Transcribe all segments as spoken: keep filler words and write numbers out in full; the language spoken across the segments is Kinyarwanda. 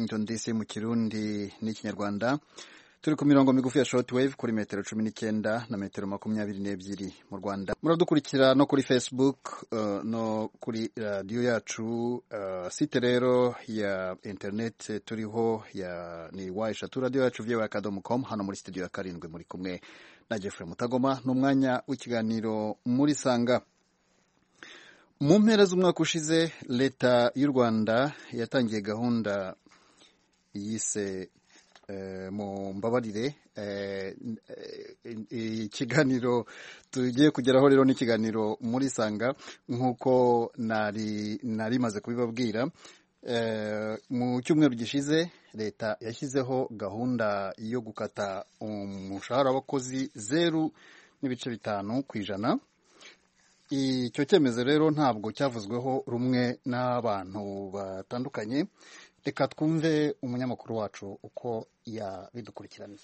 Washington D C mu Kirundi n'ikinyarwanda. Turi ku mirongo migufi ya shortwave kuri metero cumi n'icyenda na metero makumyabiri n'ebyiri mu Rwanda. Muradukurikira no kuri Facebook uh, no kuri radio yacu uh, site rero ya internet turiho ya ni waisha tu radio yacu vya akadomo com hano muri studio ya karindwi muri kumwe na Jeffrey Mutagoma n'umwanya w'ikiganiro muri Sanga. Mu mpera z'umwaka ushize leta y'u Rwanda yatangiye gahunda yise Uh, mu mbabarire ikiganiro uh, tugiye kugeraho rero n'ikiganiro muri Sanga nk'uko nari nari maze kubibabwira. Uh, mu cyumweru gishize leta yashyizeho gahunda yo gukata umushahara w'abakozi zeru n'ibice bitanu ku ijana. Icyo cyemezo rero ntabwo cyavuzweho rumwe n'abantu batandukanye. Reka twumve umunyamakuru wacu uko yabidukurikiraniye.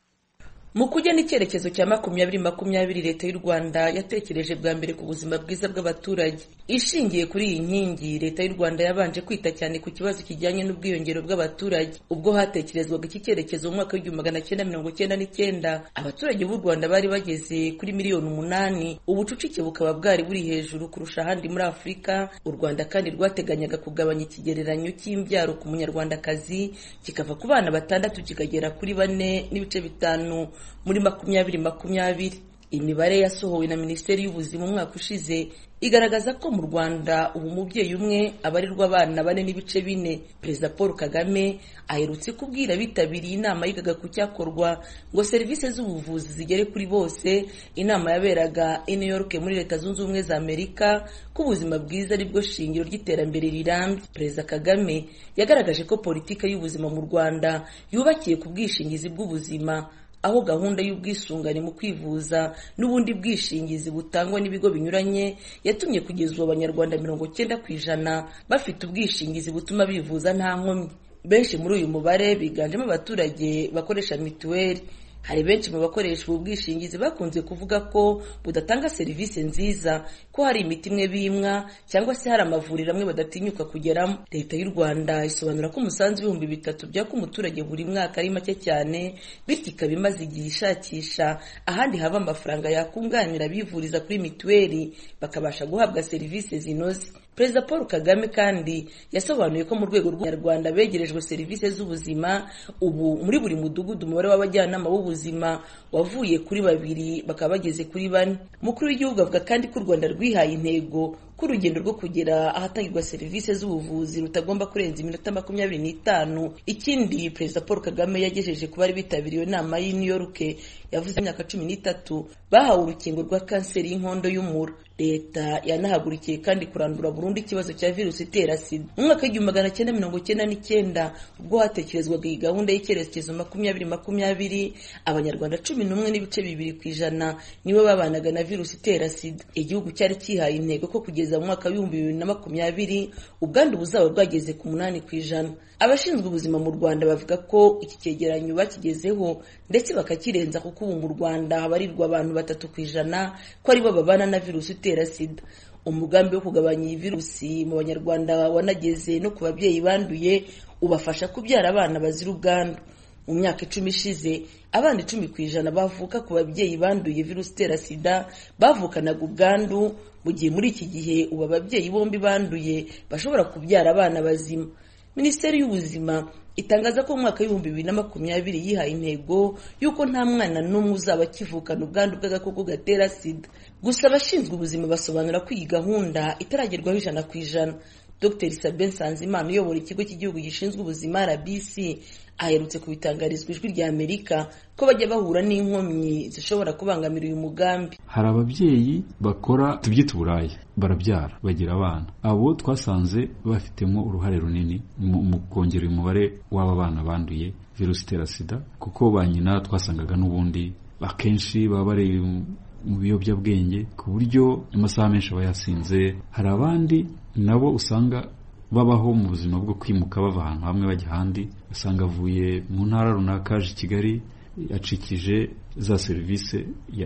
Mu kugena icyerekezo cya makumyabiri makumyabiri leta y'u Rwanda yatekereje bwa mbere ku buzima bwiza bw'abaturage. Ishingiye kuri iyi nkingi, leta y'u Rwanda yabanje kwita cyane ku kibazo kijyanye n'ubwiyongero bw'abaturage. Ubwo hatekerezwaga iki cyerekezo mu mwaka w'igihumbi magana cyenda mirongo cyenda n'icyenda, abaturage b'u Rwanda bari bageze kuri miliyoni umunani. Ubucucike bukaba bwari buri hejuru kurusha ahandi muri Afurika. U Rwanda kandi rwateganyaga kugabanya ikigereranyo cy'imbyaro ku munyarwandakazi kikava ku bana batandatu kikagera kuri bane n'ibice bitanu muri makumyabiri makumyabiri. Imibare yasohowe na Minisiteri y'Ubuzima mu mwaka ushize igaragaza ko mu Rwanda ubu umubyeyi umwe abarirwa abana bane n'ibice bine. Perezida Paul Kagame aherutse kubwira bitabiriye inama yigaga ku cyakorwa ngo serivisi z'ubuvuzi zigere kuri bose. Inama yaberaga i New York muri Leta Zunze Ubumwe za Amerika ko ubuzima bwiza ari bwo shingiro ry'iterambere rirambye. Perezida Kagame yagaragaje ko politiki y'ubuzima mu Rwanda yubakiye ku bwishingizi bw'ubuzima, aho gahunda y'ubwisungane mu kwivuza n'ubundi bwishingizi butangwa n'ibigo binyuranye yatumye kugeza ubu abanyarwanda mirongo cyenda ku ijana bafite ubwishingizi butuma bivuza nta nkomyi. Benshi muri uyu mubare biganjemo abaturage bakoresha mituweli. Hari benshi mu bakoresha ubu bwishingizi bakunze kuvuga ko budatanga serivisi nziza, ko hari imiti imwe bimwa cyangwa se hari amavuriro amwe badatinyuka kugeramo. Leta y'u Rwanda isobanura ko umusanzu w'ibihumbi bitatu byaka umuturage buri mwaka ari make cyane, bityo ikaba imaze igihe ishakisha ahandi haba amafaranga yakunganira abivuriza kuri mituweli bakabasha guhabwa serivisi zinoze. Perezida Paul Kagame kandi yasobanuye ko mu rwego rw'Abanyarwanda begerejwe serivisi z'ubuzima. Ubu muri buri mudugudu umubare w'abajyanama b'ubuzima wavuye kuri babiri bakaba bageze kuri bane. Umukuru w'igihugu avuga kandi ko u Rwanda rwihaye intego ko urugendo rwo kugera ahatangirwa serivisi z'ubuvuzi rutagomba kurenza iminota makumyabiri n'itanu. Ikindi Perezida Paul Kagame yagejeje ku bari bitabiriye inama y'i New York yavuze imyaka cumi n'itatu bahawe urukingo rwa kanseri y'inkondo y'umura. Leta yanahagurikiye kandi kurandura burundu ikibazo cya virusi itera sida. Mu mwaka w'igihumbi magana cyenda mirongo cyenda n'icyenda ubwo hatekerezwaga iyi gahunda y'icyerekezo makumyabiri makumyabiri, abanyarwanda cumi n'umwe n'ibice bibiri ku ijana nibo babanaga na virusi itera sida. Igihugu cyari cyihaye intego ko kugeza mu mwaka w'ibihumbi bibiri na makumyabiri ubwandu buzaba bwageze ku munani ku ijana. Abashinzwe ubuzima mu Rwanda bavuga ko iki cyegeranyo bakigezeho ndetse bakakirenza kuko ubu mu Rwanda habarirwa abantu batatu ku ijana ko aribo babana na virusi itera sida. Umugambi wo kugabanya iyi virusi mu Banyarwanda wanageze no ku babyeyi banduye ubafasha kubyara abana bazira ubwandu. Mu myaka icumi ishize abana icumi ku ijana bavuka ku babyeyi banduye virusi itera sida bavukanaga ubwandu, mu gihe muri iki gihe ubu ababyeyi bombi banduye bashobora kubyara abana bazima. Minisiteri y'Ubuzima itangaza ko mu mwaka w'ibihumbi bibiri na makumyabiri yihaye intego y'uko nta mwana n'umwe uzaba akivukana ubwandu bw'agakoko gatera sida. Gusa abashinzwe ubuzima basobanura ko iyi gahunda itaragerwaho ijana ku ijana. Dr Sabin Nsanzimana uyobora ikigo cy'igihugu gishinzwe ubuzima R B C aherutse kubitangarizwa ijwi rya Amerika ko bajya bahura n'inkomyi zishobora kubangamira uyu mugambi. Hari ababyeyi bakora tubyita uburaya, barabyara bagira abana. Abo twasanze bafitemo uruhare runini mu kongera umubare w'aba bana banduye virusi itera sida, kuko ba nyina twasangaga n'ubundi akenshi baba bari mu biyobyabwenge ku buryo amasaha menshi aba yasinze. Hari abandi nabo usanga babaho mu buzima bwo kwimuka bava ahantu hamwe bajya ahandi, usanga avuye mu ntara runaka aje i Kigali yacikije za serivisi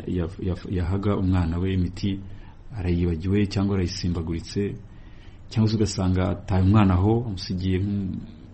yahaga umwana we, imiti arayibagiwe cyangwa arayisimbaguritse, cyangwa se ugasanga ataye umwana aho amusigiye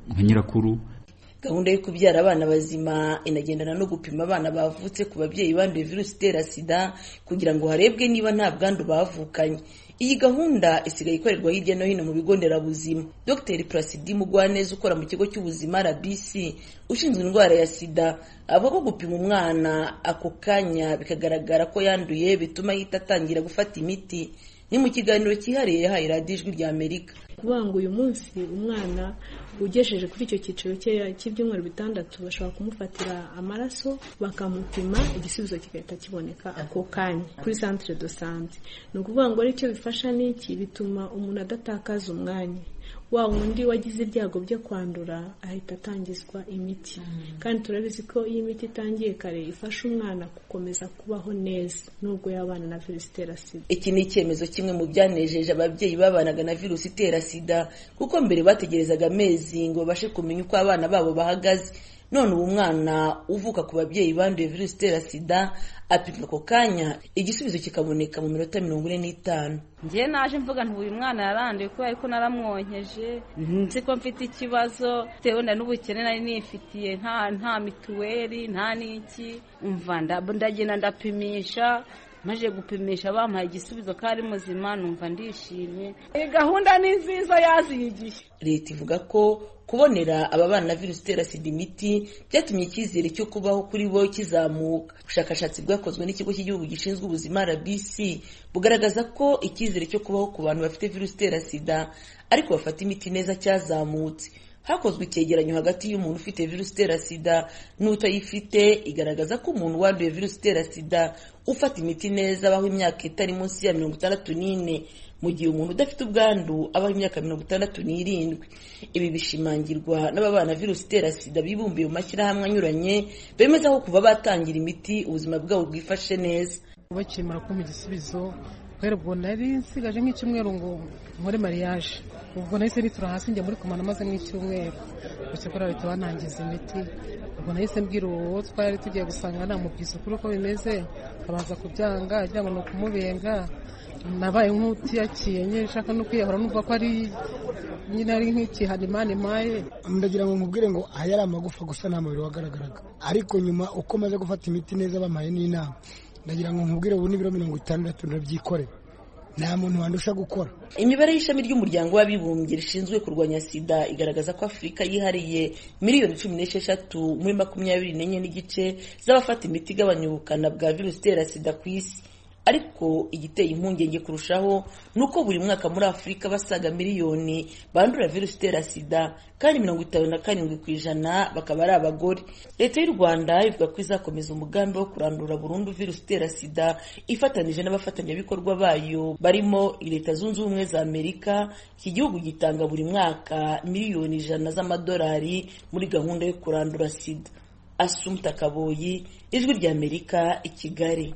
nka nyirakuru. Gahunda yo kubyara abana bazima inagendana no gupima abana bavutse ku babyeyi banduye virusi itera sida kugira ngo harebwe niba nta bwandu bavukanye. Iyi gahunda isigaye ikorerwa hirya no hino mu bigo nderabuzima. Dr Placide Mugwaneza ukora mu kigo cy'ubuzima R B C ushinzwe indwara ya sida avuga ko gupima umwana ako kanya bikagaragara ko yanduye bituma yita atangira gufata imiti. Ni mu kiganiro cyihariye yahaye radiyo Ijwi rya Amerika. Kuvuga ngo uyu munsi umwana ugejeje kuri icyo cyiciro cy'ibyumweru bitandatu bashobora kumufatira amaraso bakamupima igisubizo kigahita kiboneka ako kanya kuri centre de santé. Ni ukuvuga ngo aricyo bifasha n'iki bituma umuntu adatakaza umwanya wa wundi wagize ibyago byo kwandura ahita atangizwa imiti. Kandi turabizi ko iyi miti itangiye kare ifasha umwana gukomeza kubaho neza nubwo yabana na virusi itera sida. Iki ni icyemezo kimwe mu byanejeje ababyeyi babanaga na virusi itera sida kuko mbere bategerezaga amezi ngo babashe kumenya uko abana babo bahagaze. None ubu mwana uvuka ku babyeyi banduye virusi itera sida apimwa ako kanya igisubizo kikaboneka mu minota mirongo ine n'itanu. Ngiye naje mvuga nti uyu mwana yaranduye kubera ko naramwonkeje nzi ko mfite ikibazo tewe na n'ubukene nari nifitiye nta nta mituweli nta n'iki umva ndagenda ndapimisha maje gupimisha bampaye igisubizo kari muzima numva ndishimye. Iyi gahunda ni nziza yaziyigiye. Leta ivuga ko kubonera aba bana na virusi itera sida imiti byatumye icyizere cyo kubaho kuri bo kizamuka. Ubushakashatsi bwakozwe n'ikigo cy'igihugu gishinzwe ubuzima R B C bugaragaza ko icyizere cyo kubaho ku bantu bafite virusi itera sida ariko bafata imiti neza cyazamutse. Hakozwe icyegeranyo hagati y'umuntu ufite virusi itera sida n'utayifite igaragaza ko umuntu wanduye virusi itera sida ufata imiti neza abaho imyaka itari munsi ya mirongo itandatu n'ine mu gihe umuntu udafite ubwandu abaho imyaka mirongo itandatu n'irindwi. Ibi bishimangirwa n'ababana virusi itera sida bibumbiye mu mashyirahamwe anyuranye bemeza ko kuva batangira imiti ubuzima bwabo bwifashe neza. Bakimara kumpa igisubizo kubera ubwo nari nsigaje nk'icyumweru ngo nkore mariage, ubwo nahise nitura hasi njya muri komana maze nk'icyumweru gusa kora leta banangiza imiti. Ubwo nahise mbwira uwo twari tugiye gusanga namubwiza kuri uko bimeze abaza kubyanga agira ngo no kumubenga. Nabaye nk'utiyakiye nye nshaka no kwiyahura numva ko ari nyine ari nk'ikihanimani maye. Ndagira ngo nkubwire ngo aya ari amagufa gusa nta mubiri wagaragaraga, ariko nyuma uko maze gufata imiti neza bamaye n'inama ndagira ngo nkubwire ubu ni biro mirongo itandatu ndabyikore nta muntu wandusha gukora. Imibare y'ishami ry'umuryango w'abibumbye rishinzwe kurwanya sida igaragaza ko Afurika yihariye miliyoni cumi n'esheshatu muri makumyabiri n'enye n'igice z'abafata imiti igabanya ubukana bwa virusi itera sida ku isi. Ariko igiteye impungenge kurushaho nuko buri mwaka muri Afurika basaga miliyoni bandura virusi itera sida kandi mirongo itanu na karindwi ku ijana bakaba ari abagore. Leta y'u Rwanda ivuga ko izakomeza umugambi wo kurandura burundu virusi itera sida ifatanije n'abafatanyabikorwa bayo barimo Leta Zunze Ubumwe za Amerika. Iki gihugu gitanga buri mwaka miliyoni ijana z'amadolari muri gahunda yo kurandura sida. Assumpta Kaboyi, Ijwi rya Amerika, i Kigali.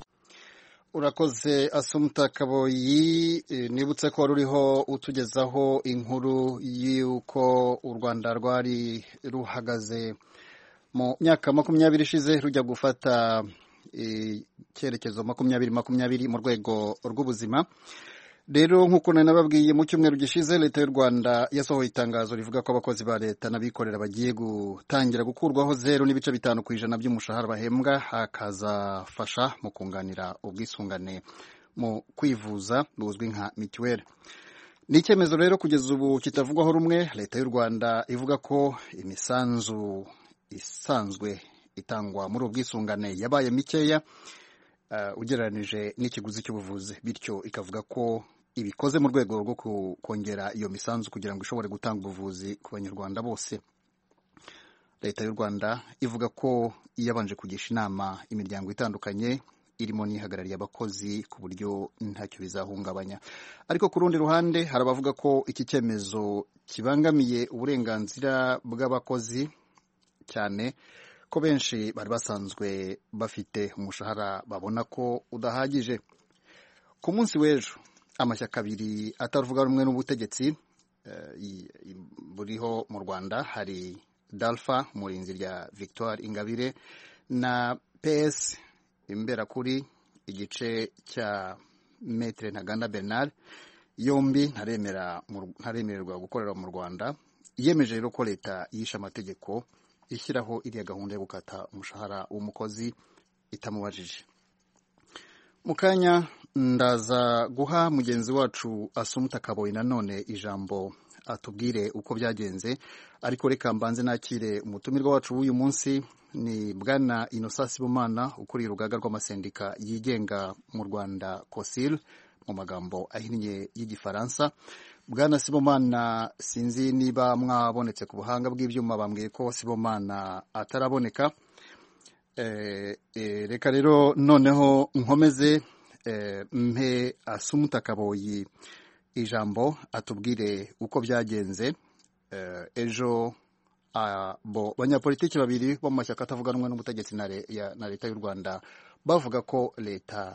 Urakoze Assumpta Kaboyi. Nibutse ko ruriho utugezaho inkuru y'uko u Rwanda rwari ruhagaze mu myaka makumyabiri ishize rujya gufata icyerekezo makumyabiri makumyabiri mu rwego rw'ubuzima. Rero nk'uko nababwiye mu cyumweru gishize Leta y'u Rwanda yasohoye itangazo rivuga ko abakozi ba leta n'abikorera bagiye gutangira gukurwaho zero n'ibice bitanu ku ijana by'umushahara bahembwa, hakazafasha mu kunganira ubwisungane mu kwivuza buzwi nka mituweli. Ni icyemezo rero kugeza ubu kitavugwaho rumwe. Leta y'u Rwanda ivuga ko imisanzu isanzwe itangwa muri ubwisungane yabaye mikeya uh, ugereranije n'ikiguzi cy'ubuvuzi, bityo ikavuga ko ibikoze mu rwego rwo kongera iyo misanzu kugira ngo ishobore gutanga ubuvuzi ku banyarwanda bose. Leta y'u Rwanda ivuga ko iyabanje kugisha inama imiryango itandukanye irimo n'ihagarariye abakozi ku buryo ntacyo bizahungabanya. Ariko ku rundi ruhande hari abavuga ko iki cyemezo kibangamiye uburenganzira bw'abakozi cyane ko benshi bari basanzwe bafite umushahara babona ko udahagije. Ku munsi w'ejo amashyaka abiri atavuga rumwe n'ubutegetsi uh, buriho mu Rwanda, hari Dalfa Murinzi rya Victoire Ingabire na P S Imberakuri igice cya Maître Ntaganda Bernard, yombi ntaremera ntaremererwa gukorera mu Rwanda. yemeje rero ko leta yishe amategeko ishyiraho iriya gahunda yo gukata umushahara w'umukozi itamubajije. Mu kanya ndaza guha mugenzi wacu Asumuta Kaboyi nanone ijambo atubwire uko byagenze, ariko reka mbanze nakire umutumirwa wacu w'uyu munsi. Ni Bwana Innocent Sibomana ukuriye urugaga rw'amasendika yigenga mu Rwanda COSIL mu magambo ahinnye y'igifaransa. Bwana Sibomana, sinzi niba mwabonetse ku buhanga bw'ibyuma, bambwiye ko Sibomana ataraboneka. E, e, reka rero noneho nkomeze e, mpe Asumuta Kaboyi ijambo atubwire uko byagenze. E, ejo abo banyapolitiki babiri bo mu mashyaka atavuga rumwe n'ubutegetsi na, le, ya, na leta y'u Rwanda bavuga ko leta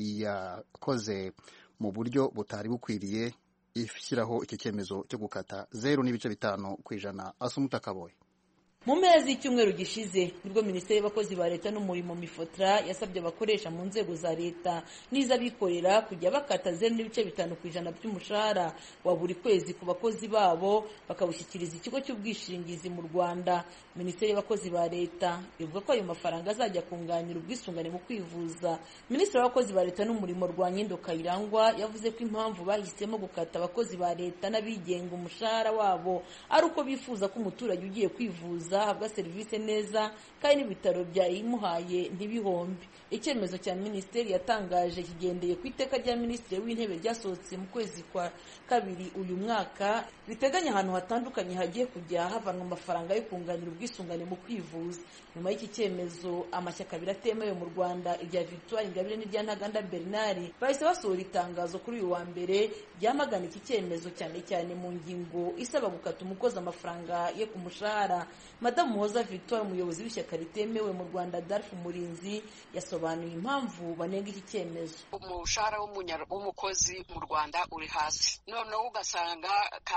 yakoze mu buryo butari bukwiriye ishyiraho iki cyemezo cyo gukata zeru n'ibice bitanu ku ijana. Asumuta Kaboyi. Mu mezi y'icyumweru gishize nibwo Minisiteri y'Abakozi ba Leta n'Umurimo Mifotra yasabye abakoresha mu nzego za leta n'iz'abikorera kujya bakata zeru n'ibice bitanu ku ijana by'umushahara wa buri kwezi ku bakozi babo bakawushyikiriza ikigo cy'ubwishingizi mu Rwanda. Minisiteri y'Abakozi ba Leta ivuga ko ayo mafaranga azajya kunganira ubwisungane mu kwivuza. Minisitiri w'Abakozi ba Leta n'Umurimo Rwanyindo Kayirangwa yavuze ko impamvu bahisemo gukata abakozi ba leta n'abigenga umushahara wabo ari uko bifuza ko umuturage ugiye kwivuza ahabwa serivisi neza kandi n'ibitaro byayimuhaye ntibihombe. Icyemezo cya minisiteri yatangaje kigendeye ku iteka rya minisitiri w'intebe ryasohotse mu kwezi kwa kabiri uyu mwaka riteganya ahantu hatandukanye hagiye kujya havanwa amafaranga yo kunganira ubwisungane mu kwivuza. Nyuma y'iki cyemezo amashyaka abiri atemewe mu Rwanda, irya Victoire Ingabire n'irya Ntaganda Bernard, bahise basohora itangazo kuri uyu wa mbere ryamagana iki cyemezo, cyane cyane mu ngingo isaba gukata umukozi amafaranga ye ku mushahara. Madamu Muhoza Victoire, umuyobozi w'ishyaka ritemewe mu Rwanda Darf Murinzi, yasobanuye impamvu banenga iki cyemezo. Umushahara w'umukozi mu Rwanda uri hasi, noneho ugasanga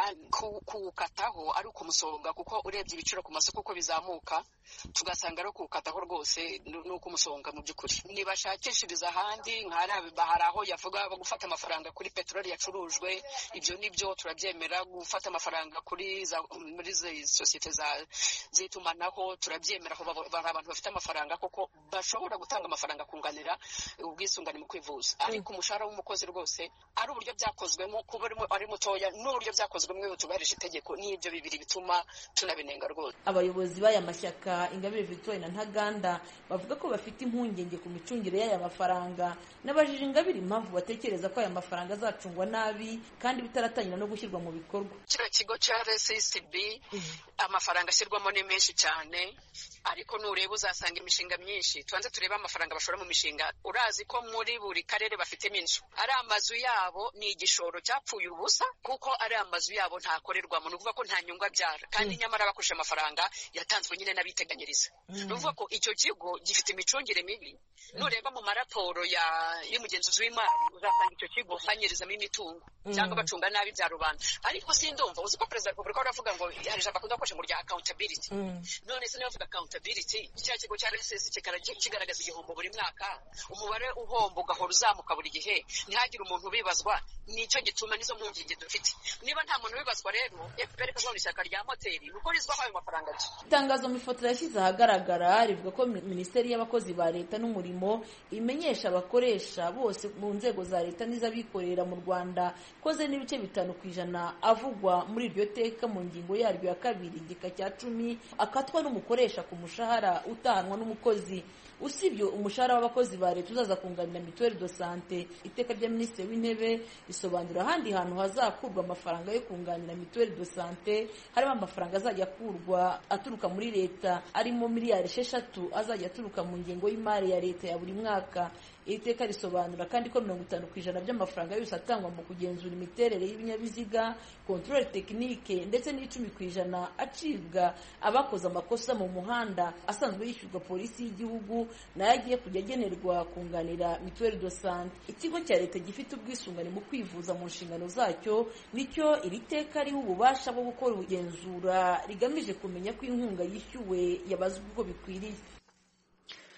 kuwukataho ari ukumusonga, kuko urebye ibiciro ku masoko uko bizamuka, tugasanga ari kuwukataho rwose ni ukumusonga. Mu by'ukuri nibashakishiriza ahandi, hari aho yavuga gufata amafaranga kuri peteroli yacurujwe, ibyo nibyo turabyemera. Gufata amafaranga kuri muri sosiyete za zitumanaho turabyemera, ko bari abantu bafite amafaranga koko bashobora gutanga amafaranga kunganira ubwisungane mu kwivuza. Ariko umushahara w'umukozi rwose ari uburyo byakozwemo, kuba ari mutoya n'uburyo byakozwemo tubahereje itegeko, n'ibyo bibiri bituma tunabinenga rwose. Abayobozi b'aya mashyaka Ingabire Victoire na Ntaganda bavuga ko bafite impungenge ku micungire y'aya mafaranga. Nabajije Ingabire impamvu batekereza ko aya mafaranga azacungwa nabi kandi bitaratangira no gushyirwa mu bikorwa. Kino kigo cya R S S B amafaranga ashyirwamo ni menshi cyane, ariko nureba uzasanga imishinga myinshi. Tubanze turebe amafaranga bashora mu mishinga. Urazi ko muri buri karere bafitemo inzu, ari amazu yabo ni igishoro cyapfuye ubusa, kuko ari amazu yabo ntakorerwamo. Ni ukuvuga ko nta nyungu abyara, kandi nyamara bakoresha amafaranga yatanzwe nyine n'abiteganyiriza. Ni ukuvuga ko icyo kigo gifite imicungire mibi. Nureba mu maraporo ya y'umugenzuzi w'imari uzasanga icyo kigo banyirizamo imitungo cyangwa bacunga nabi bya rubanda. Ariko sindumva, uzi ko Perezida wa Repubulika aravuga ngo hari ijambo akunda gukoresha mu rya accountability. None se niba avuga accountability, cya kigo cya R S S kigaragaza igihombo buri mwaka, umubare uhomba ugahora uzamuka buri gihe, ntihagire umuntu ubibazwa. Nicyo gituma nizo mpungenge dufite. Niba nta muntu ubibazwa rero, F P R ikazabona ishyaka rya moteri nuko rizwaho ayo mafaranga. Itangazo Mifotra yashyize ahagaragara rivuga ko Minisiteri y'Abakozi ba Leta n'Umurimo imenyesha abakoresha bose mu nzego za leta n'iz'abikorera mu Rwanda koze n'ibice bitanu ku ijana avugwa muri iryo teka mu ngingo yaryo ya kabiri igika cya cumi akatwa n'umukoresha ku mushahara utahanwa n'umukozi. Usibye umushahara w'abakozi ba leta uzaza kunganira mituelle de santé, iteka rya Minisitiri w'Intebe risobanura ahandi hantu hazakurwa amafaranga yo kunganira mituelle de santé harimo amafaranga azajya akurwa aturuka muri leta arimo miliyari esheshatu azajya aturuka mu ngengo y'imari ya leta ya buri mwaka. Iri teka risobanura kandi ko mirongo itanu ku ijana by'amafaranga yose atangwa mu kugenzura imiterere y'ibinyabiziga, controle technique, ndetse n'icumi ku ijana acibwa abakoze amakosa mu muhanda asanzwe yishyurwa polisi y'igihugu, nayo agiye kujya agenerwa kunganira mituelle de santé. Ikigo cya leta gifite ubwisungane mu kwivuza mu nshingano zacyo nicyo iri teka riha ububasha bwo gukora ubugenzura rigamije kumenya ko inkunga yishyuwe yabazwe uko bikwiriye.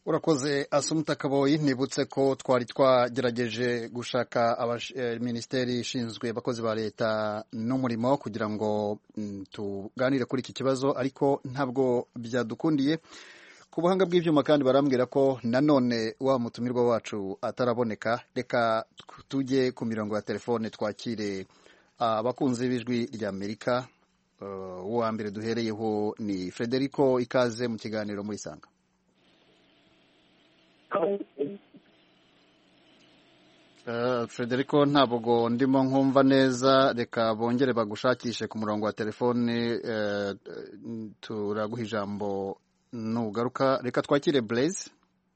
urakoze Asumta Kaboyi. Nibutse ko twari twagerageje gushaka minisiteri ishinzwe abakozi ba leta n'umurimo kugira ngo tuganire kuri iki kibazo, ariko ntabwo byadukundiye ku buhanga bw'ibyuma, kandi barambwira ko nanone wa mutumirwa wacu ataraboneka. Reka tujye ku mirongo ya telefone twakire abakunzi b'ijwi ry'Amerika. Uwa mbere duhereyeho ni Frederico, ikaze mu kiganiro muri Sanga. Uh, Frederico, ntabwo ndimo nkumva neza, reka bongere bagushakishe ku murongo wa telefone. Uh, turaguha ijambo nugaruka. Reka twakire Blaise.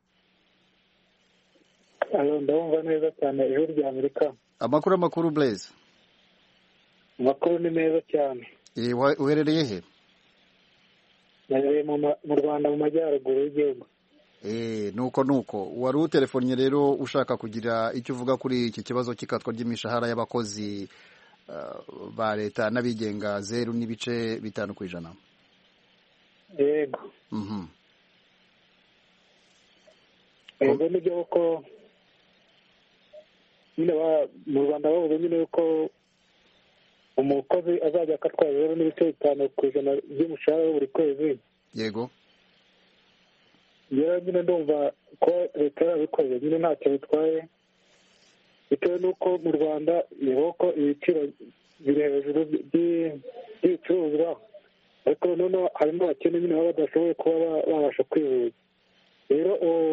Alo, ndumva neza cyane ijwi rya Amerika. Amakuru amakuru Blaise. Amakuru ni meza cyane. Eh, uherereye he? Nari mu Rwanda mu majyaruguru y'igihugu. Eh, nuko nuko wari utelefonnye rero ushaka kugira icyo uvuga kuri iki kibazo cy'ikatwa ry'imishahara y'abakozi uh, ba leta n'abigenga zeru n'ibice bitanu ku ijana. Yego. Mhm. Ego nibyo ko nyine mu Rwanda bavuze nyine ko umukozi azajya akatwa zeru n'ibice bitanu ku ijana by'umushahara buri kwezi. Yego. Yera nyine ndumva ko leta yarabikoze nyine ntacyo bitwaye, bitewe n'uko mu Rwanda yego ko ibiciro biri hejuru by'ibicuruzwa, ariko noneho harimo abakene nyine baba badashoboye kuba babasha kwivuza. Rero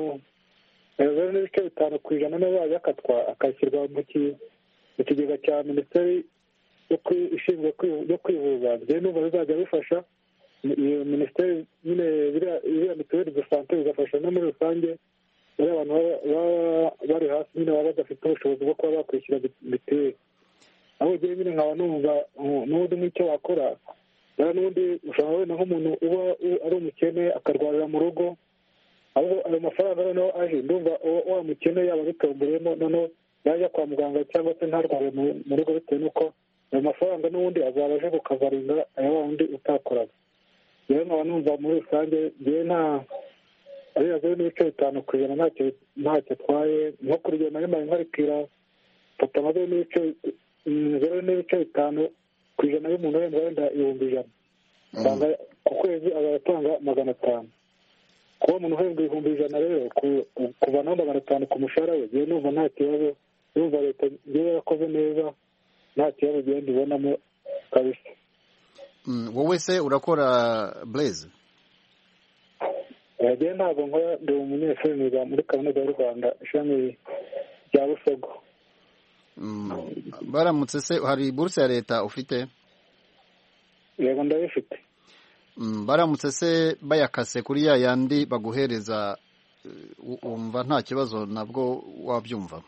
zeru n'ibice bitanu ku ijana nayo yajya akatwa akashyirwa mu kigega cya minisiteri ishinzwe yo kwivuza. Njyewe numva bizajya bifasha iyo minisiteri nyine iriya mituweli de sante, bigafasha no muri rusange bari abantu baba bari hasi nyine baba badafite ubushobozi bwo kuba bakwishyura mituweli. aho ugiye nyine nkaba numva n'ubundi nk'icyo wakora, rero n'ubundi ushobora wenda nk'umuntu uba ari umukene akarwarira mu rugo, ahubwo ayo mafaranga noneho aje ndumva wa mukene yaba bitomboreyemo, noneho yajya kwa muganga cyangwa se ntarware mu rugo, bitewe n'uko ayo mafaranga n'ubundi azaba aje kukavaringa aya wa wundi utakoraga. rero nkaba numva muri rusange ngewe nta ariya zeru n'ibice bitanu ku ijana ntacyo ntacyo atwaye, nko kuri iyo nari mari nkarikira fata nka zeru n'ibice zeru n'ibice bitanu ku ijana y'umuntu wenda wenda ibihumbi ijana, usanga ku kwezi azatanga magana atanu. kuba umuntu uhembwa ibihumbi ijana rero kuvanaho magana atanu ku mushahara we, ngewe numva nta kibazo, numva leta ngewe yakoze neza, nta kibazo ugenda ibonamo kabisa. Wowe se urakora Blaise? Yagiye ntabwo nkora, ndi umunyeshuri niga muri kaminuza y'u Rwanda ishami rya Busogo. Baramutse se hari buruse ya leta ufite? Yego ndabifite. Baramutse se bayakase kuri ya yandi baguhereza, wumva nta kibazo nabwo wabyumva?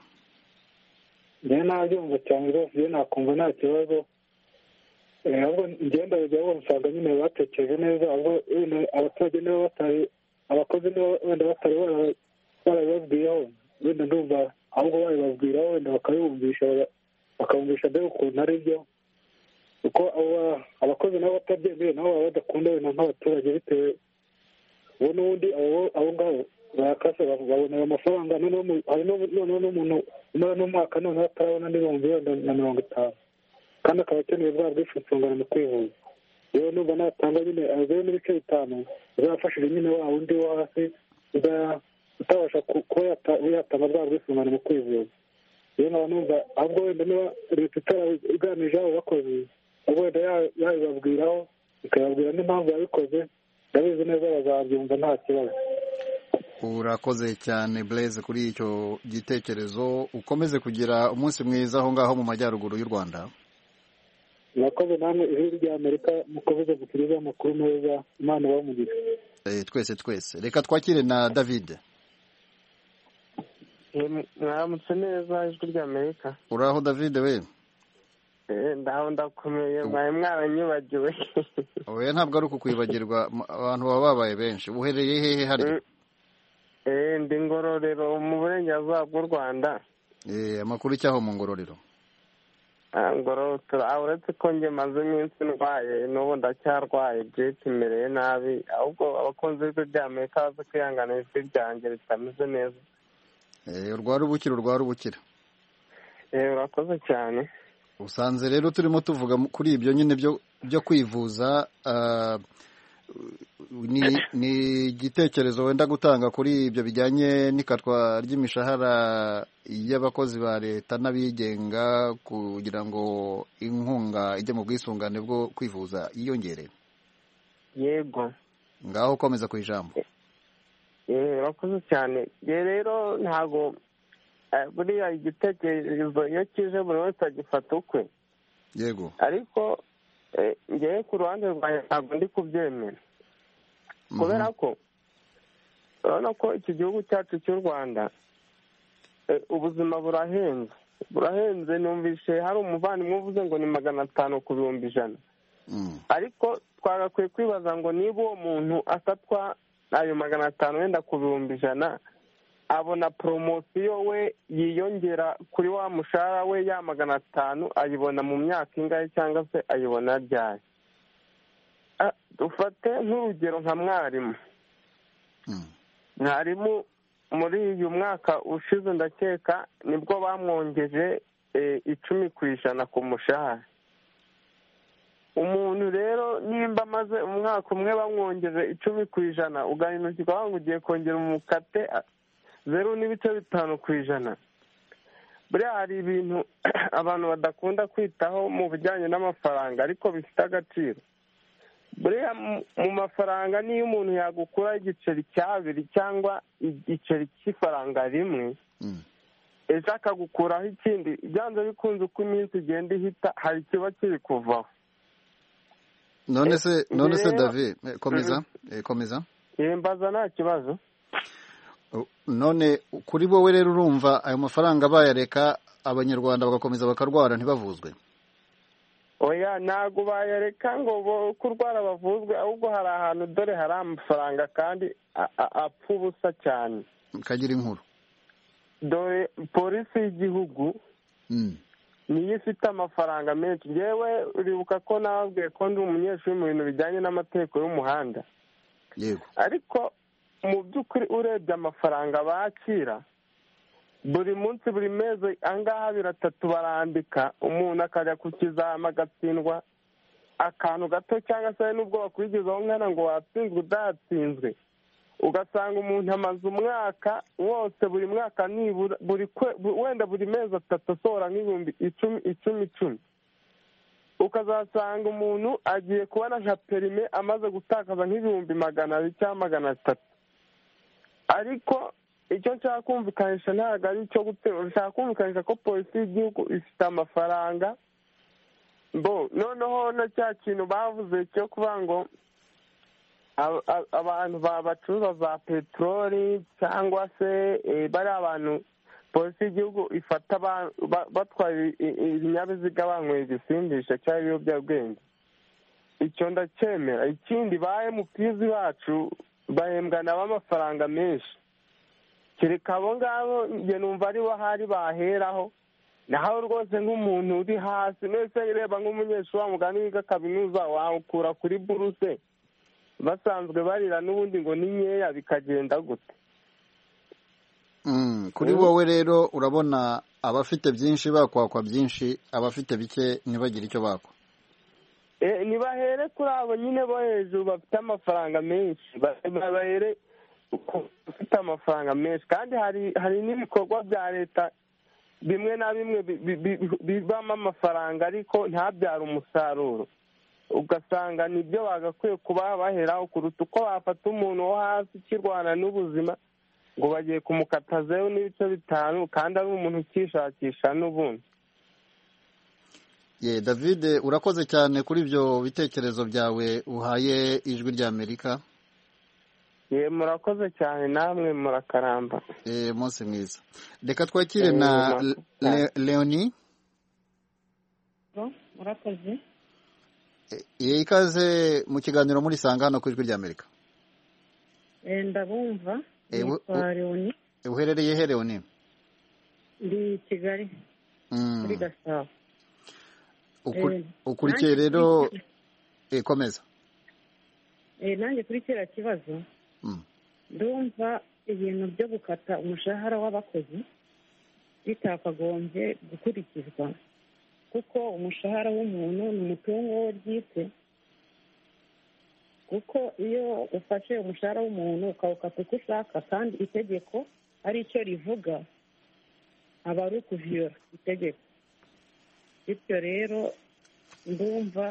Njye nabyumva cyane rwose, njye nakumva nta kibazo, ahubwo ngenda bajya usanga nyine batekereje neza, ahubwo abaturage nibo batari, abakozi nibo wenda batari barabibabwiyeho, wenda ndumva ahubwo babibabwiraho wenda bakabibumvisha, bakabumvisha mbere ukuntu ari byo, kuko abakozi nabo batabyemeye nabo baba badakunda wenda nk'abaturage, bitewe ubu n'ubundi abo ngabo bayakase babona ayo mafaranga, hari noneho n'umuntu umara n'umwaka noneho atarabona n'ibihumbi wenda na mirongo itanu, kandi akaba akeneye bwa bwisungane mu kwivuza. rero numva natanga nyine zeru n'ibice bitanu bizafashije nyine wa wundi wo hasi utabasha kuba yatanga bwa bwisungane mu kwivuza. rero nkaba numva ahubwo wenda niba leta itarabiganije abo bakozi, ahubwo wenda yabibabwiraho ikababwira n'impamvu yabikoze, ndabizi neza bazabyumva nta kibazo. Urakoze cyane Blaise kuri icyo gitekerezo, ukomeze kugira umunsi mwiza aho ngaho mu majyaruguru y'u Rwanda. Murakoze namwe ijwi rya Amerika, mukomeze gukiriza amakuru meza, Imana ibamugisha. Eh, twese twese. Reka twakire na David. Mwaramutse neza ijwi rya Amerika. Uraho David we? Eh, ndaho ndakomeye, mwaye mwaranyubagiwe. Oya ntabwo ari ukukwibagirwa, abantu baba babaye benshi. Uhereye hehe hari? Eh, ndi Ngororero mu burengerazuba bw'u Rwanda. Eh, amakuru cyaho mu Ngororero? ngorotora uretse ko njye maze iminsi ndwaye n'ubu ndacyarwaye byinshi imereye nabi ahubwo abakunzi b'ijwi ry'Amerika baze kwihangana ijwi ryanjye ritameze neza. urwara ubukira urwara ubukira urakoze cyane. usanze rero turimo tuvuga kuri ibyo nyine byo kwivuza, ni igitekerezo wenda gutanga kuri ibyo bijyanye n'ikatwa ry'imishahara y'abakozi ba leta n'abigenga kugira ngo inkunga ijye mu bwisungane bwo kwivuza yiyongere? Yego, ngaho ukomeza ku ijambo. urakoze cyane. rero ntabwo buriya igitekerezo iyo kije buri wese agifata ukwe. Yego, ariko ngewe ku ruhande rwanjye ntabwo ndi kubyemera kubera ko urabona ko iki gihugu cyacu cy'u Rwanda ubuzima burahenze burahenze. numvise hari umuvandimwe uvuze ngo ni magana atanu ku bihumbi ijana, ariko twagakwiye kwibaza ngo niba uwo muntu asatwa ayo magana atanu wenda ku bihumbi ijana abona poromosiyo we yiyongera kuri wa mushahara we ya magana atanu ayibona mu myaka ingahe cyangwa se ayibona ryari? dufate nk'urugero nka mwarimu. mwarimu muri uyu mwaka ushize ndakeka nibwo bamwongeje icumi ku ijana ku mushahara. umuntu rero nimba amaze umwaka umwe bamwongeje icumi ku ijana ugahindukirwa ngo ugiye kongera umukate zeru n'ibice bitanu ku ijana. buriya hari ibintu abantu badakunda kwitaho mu bijyanye n'amafaranga ariko bifite agaciro. buriya mu mafaranga niyo umuntu yagukuraho igiceri cy'abiri cyangwa igiceri cy'ifaranga rimwe, ejo akagukuraho ikindi, byanze bikunze uko iminsi igenda ihita hari ikiba kiri kuvaho. none se none se David komeza komeza yembaza nta kibazo. none kuri wowe rero urumva ayo mafaranga bayareka abanyarwanda bagakomeza bakarwara ntibavuzwe? oya, ntabwo bayareka ngo kurwara bavuzwe, ahubwo hari ahantu dore hari amafaranga kandi apfa ubusa cyane. kagira inkuru. dore polisi y'igihugu niyo ifite amafaranga menshi. yewe uribuka ko nababwiye ko ndi umunyeshuri mu bintu bijyanye n'amategeko y'umuhanda. yego, ariko mu by'ukuri urebye amafaranga bakira buri munsi buri mezi angaha abiri atatu barandika umuntu akajya ku kizama agatsindwa akantu gato cyangwa se n'ubwo bakwigizaho nkana ngo watsinzwe udatsinzwe, ugasanga umuntu amaze umwaka wose buri mwaka nibura buri wenda buri mezi atatu asohora nk'ibihumbi icumi icumi icumi, ukazasanga umuntu agiye kubona nka perime amaze gutakaza nk'ibihumbi magana abiri cyangwa magana atatu. ariko icyo nshaka kumvikanisha ntabwo ari icyo gutera, nshaka kumvikanisha ko polisi y'igihugu ifite amafaranga. bo noneho na cya kintu bavuze cyo kuvuga ngo abantu bacuruza za peteroli cyangwa se bari abantu polisi y'igihugu ifata batwaye ibinyabiziga banyweye ibisindisha cyangwa ibiyobyabwenge, icyo ndacyemera. ikindi ba emupizi bacu bahembwa nabo amafaranga menshi, kereka abo ngabo njye numva aribo hari baheraho. naho rwose nk'umuntu uri hasi mwese reba nk'umunyeshuri wa mugani wiga kaminuza wawukura kuri buruse basanzwe barira n'ubundi ngo ni nkeya bikagenda gute? kuri wowe rero urabona abafite byinshi bakwakwa byinshi, abafite bike ntibagire icyo bakwa? ntibahere kuri abo nyine bo hejuru bafite amafaranga menshi, bahere ufite amafaranga menshi. kandi hari hari n'ibikorwa bya leta bimwe na bimwe bibamo amafaranga ariko ntabyara umusaruro, ugasanga nibyo bagakwiye kuba baheraho kuruta uko bafata umuntu wo hasi ukirwana n'ubuzima ngo bagiye kumukata zeru n'ibice bitanu kandi ari umuntu ukishakisha n'ubundi. ye David, urakoze cyane kuri ibyo bitekerezo byawe uhaye ijwi ry'Amerika. ye murakoze cyane, namwe murakaramba. eh munsi mwiza. reka twakire na Leonie. murakoze. ye ikaze mu kiganiro muri sanga hano ku ijwi ry'Amerika. eh ndabumva. Nitwa Leonie. uherereye he Leonie? ndi Kigali muri Gasabo. ukurikiye rero komeza. Nanjye kuri kiriya kibazo ndumva ibintu byo gukata umushahara w'abakozi bitakagombye gukurikizwa, kuko umushahara w'umuntu ni umutungo we bwite, kuko iyo ufashe umushahara w'umuntu ukawukata uko ushaka kandi itegeko ari icyo rivuga, aba ari ukuviyora itegeko. Bityo rero ndumva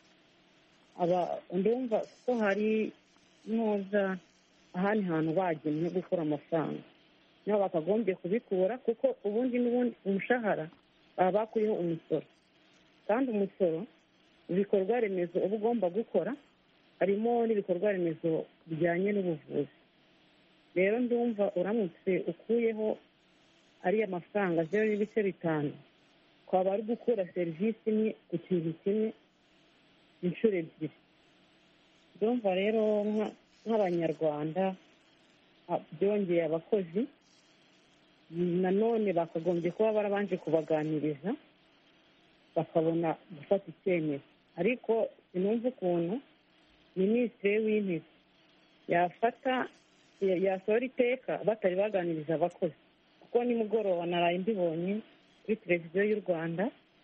ndumva ko hari ntuza ahandi hantu bagennye gukora amafaranga nabo bakagombye kubikura, kuko ubundi n'ubundi umushahara baba bakuyeho umusoro, kandi umusoro ibikorwa remezo uba ugomba gukora harimo n'ibikorwa remezo bijyanye n'ubuvuzi. Rero ndumva uramutse ukuyeho ariya mafaranga zeru n'ibice bitanu twaba ari gukora serivisi imwe ku kintu kimwe inshuro ebyiri. Ndumva rero nk'abanyarwanda byongeye abakozi nanone bakagombye kuba barabanje kubaganiriza bakabona gufata icyemezo, ariko sinumva ukuntu minisitiri w'intebe yafata yasohora iteka batari baganiriza abakozi, kuko nimugoroba naraye mbibonye kuri televiziyo y'u Rwanda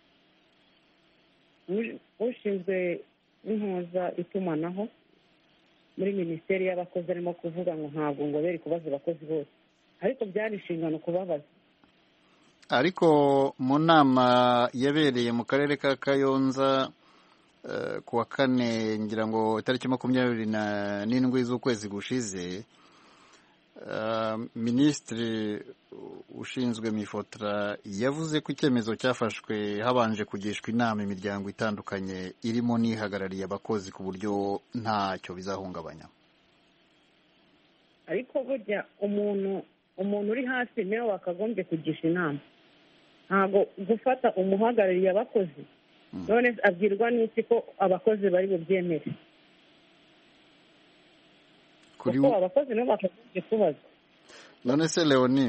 ushinzwe n'impuza itumanaho muri minisiteri y'abakozi arimo kuvuga ngo ntabwo ngo beri kubaza abakozi bose, ariko byari inshingano kubabaza. Ariko mu nama yabereye mu karere ka Kayonza ku wa kane ngira ngo itariki makumyabiri n'indwi z'ukwezi gushize, minisitiri ushinzwe mifotra yavuze ko icyemezo cyafashwe habanje kugishwa inama imiryango itandukanye irimo n'ihagarariye abakozi ku buryo ntacyo bizahungabanya. Ariko burya umuntu umuntu uri hasi niwe wakagombye kugisha inama, ntabwo gufata umuhagarariye abakozi none abwirwa n'iki ko abakozi bari bubyemere, kuko abakozi nabo bakagombye kubaza. None se Leonie,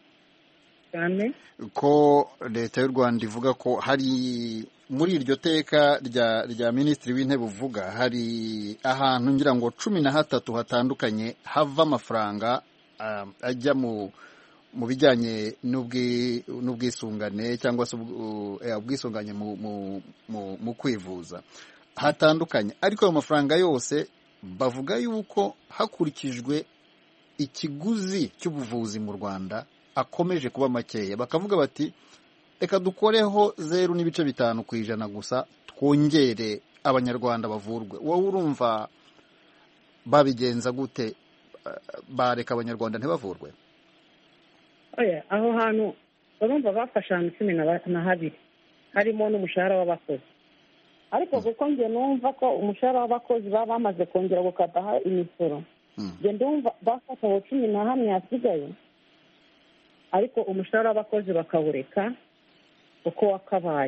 ko leta y'u Rwanda ivuga ko hari muri iryo teka rya rya minisitiri w'intebe uvuga hari ahantu ngira ngo cumi na hatatu hatandukanye hava amafaranga uh, ajya mu mu bijyanye n'ubwisungane cyangwa se ubwisungane mu, mu, mu, mu kwivuza hatandukanye, ariko ayo mafaranga yose bavuga yuko hakurikijwe ikiguzi cy'ubuvuzi mu Rwanda akomeje kuba makeya, bakavuga bati reka dukoreho zeru n'ibice bitanu ku ijana gusa twongere abanyarwanda bavurwe. Wowe urumva babigenza gute? Bareka abanyarwanda ntibavurwe? Oya, aho hantu urumva bafashe ahantu cumi na habiri harimo n'umushahara w'abakozi, ariko kuko njye numva ko umushahara w'abakozi baba bamaze kongera gukataho imisoro, njye ndumva bafata aho cumi na hamwe hasigaye, ariko umushahara w'abakozi bakawureka uko wakabaye,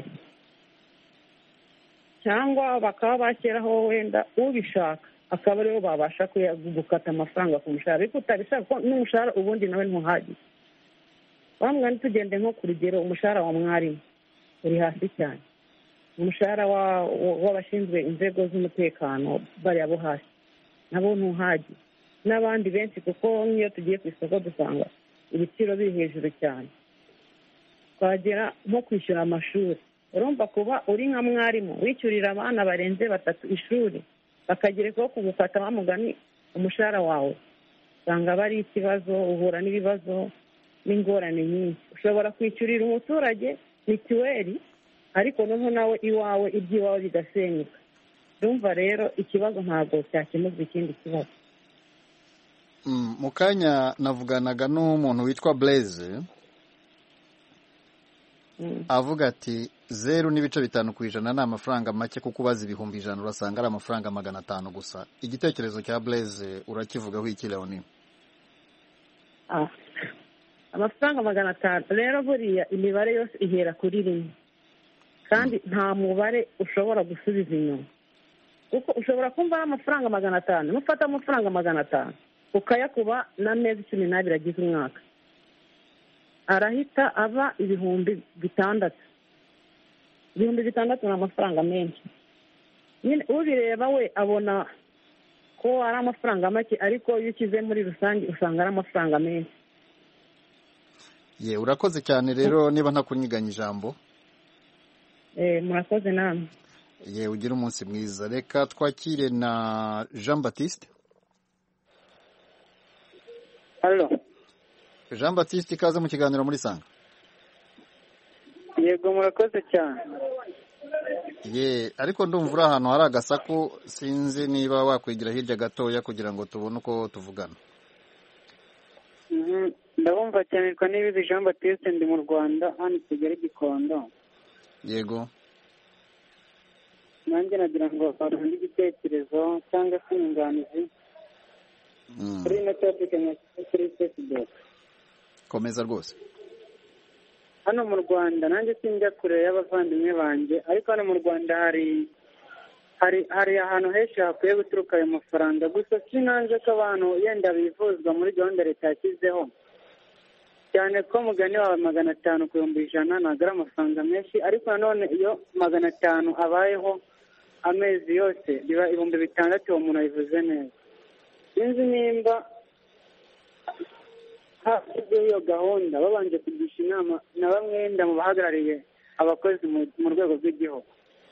cyangwa bakaba bashyiraho wenda ubishaka akaba aribo babasha gukata amafaranga ku mushahara, ariko utabishaka ko n'umushahara ubundi nawe ntuhagije. Bamwe ntitugende nko ku rugero, umushahara wa mwarimu uri hasi cyane, umushahara w'abashinzwe inzego z'umutekano bari abo hasi nabo ntuhagije, n'abandi benshi, kuko nk'iyo tugiye ku isoko dusanga ibiciro biri hejuru cyane. Twagera nko kwishyura amashuri, urumva kuba uri nka mwarimu wishyurira abana barenze batatu ishuri bakagerekaho kugukata bamugani umushahara wawe, usanga aba ari ikibazo, uhura n'ibibazo n'ingorane nyinshi. Ushobora kwishyurira umuturage mituweli ariko noneho nawe iwawe iby'iwawe bigasenyuka. Urumva rero ikibazo ntabwo cyakemurwa ikindi kibazo. Mu kanya navuganaga n'umuntu witwa Blaise avuga ati zeru n'ibice bitanu ku ijana ni amafaranga make, kuko ubaza ibihumbi ijana urasanga ari amafaranga magana atanu gusa. Igitekerezo cya Blaise urakivugaho iki Leonie? Ah, amafaranga magana atanu rero buriya imibare yose ihera kuri rimwe, kandi nta mubare ushobora gusubiza inyuma, kuko ushobora kumva amafaranga magana atanu nufata amafaranga magana atanu ukayakuba n'amezi cumi n'abiri agize umwaka, arahita aba ibihumbi bitandatu. ibihumbi bitandatu ni amafaranga menshi. Nyine ubireba we abona ko ari amafaranga make, ariko iyo ukize muri rusange usanga ari amafaranga menshi. ye urakoze cyane rero, niba ntakunyiganya ijambo. Eh, murakoze namwe. ye ugira umunsi mwiza. Reka twakire na Jean Baptiste. Halo. Jean Baptiste, ikaze mu kiganiro muri Sanga. Yego murakoze cyane. ye ariko ndumva uri ahantu hari agasaku, sinzi niba wakwigira hirya gatoya kugira ngo tubone uko tuvugana. Ndabumva cyane ko nibizi Jean Baptiste, ndi mu Rwanda hano Kigali Gikondo. Yego. Nanjye nagira ngo barundi igitekerezo cyangwa se inyunganizi kuri ino topic kuri Facebook. Komeza rwose. Hano mu Rwanda nanjye sinjya kure y'abavandimwe banjye, ariko hano mu Rwanda hari hari hari ahantu henshi hakwiye guturuka ayo mafaranga. Gusa sinanze ko abantu yenda bivuzwa muri gahunda leta yashyizeho, cyane ko mugani wawe magana atanu ku bihumbi ijana ntabwo ari amafaranga menshi, ariko nanone iyo magana atanu abayeho amezi yose biba ibihumbi bitandatu, uwo muntu abivuze neza. Sinzi nimba hashyizweho iyo gahunda babanje kugisha inama na bamwe wenda mu bahagarariye abakozi mu rwego rw'igihugu.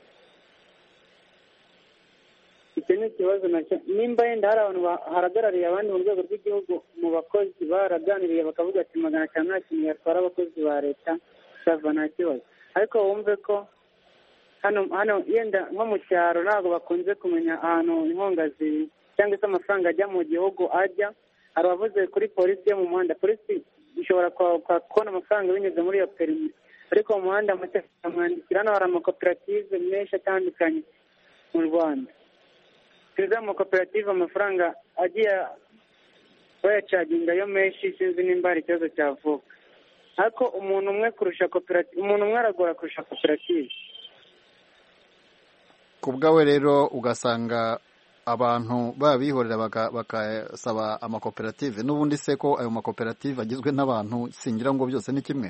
Icyo ni ikibazo nacyo, nimba yenda hari abantu bahagarariye abandi mu rwego rw'igihugu mu bakozi baraganiriye bakavuga ati magana atanu nta kintu yatwara abakozi ba leta, sava nta kibazo. Ariko wumve ko hano hano yenda nko mu cyaro ntabwo bakunze kumenya ahantu inkunga ziri cyangwa se amafaranga ajya mu gihugu ajya. Hari abavuze kuri polisi yo mu muhanda, polisi ishobora kubona amafaranga binyuze muri iyo perimi, ariko mu muhanda amwandikira. Hano hari amakoperative menshi atandukanye mu Rwanda, sinzi amakoperative amafaranga agiye bayacaginga yo menshi, sinzi nimba hari ikibazo cyavuka. Ariko umuntu umwe kurusha koperative, umuntu umwe aragora kurusha koperative. Ku bwawe rero ugasanga abantu babihorera bakasaba amakoperative, n'ubundi se ko ayo makoperative agizwe n'abantu, singira ngo byose ni kimwe?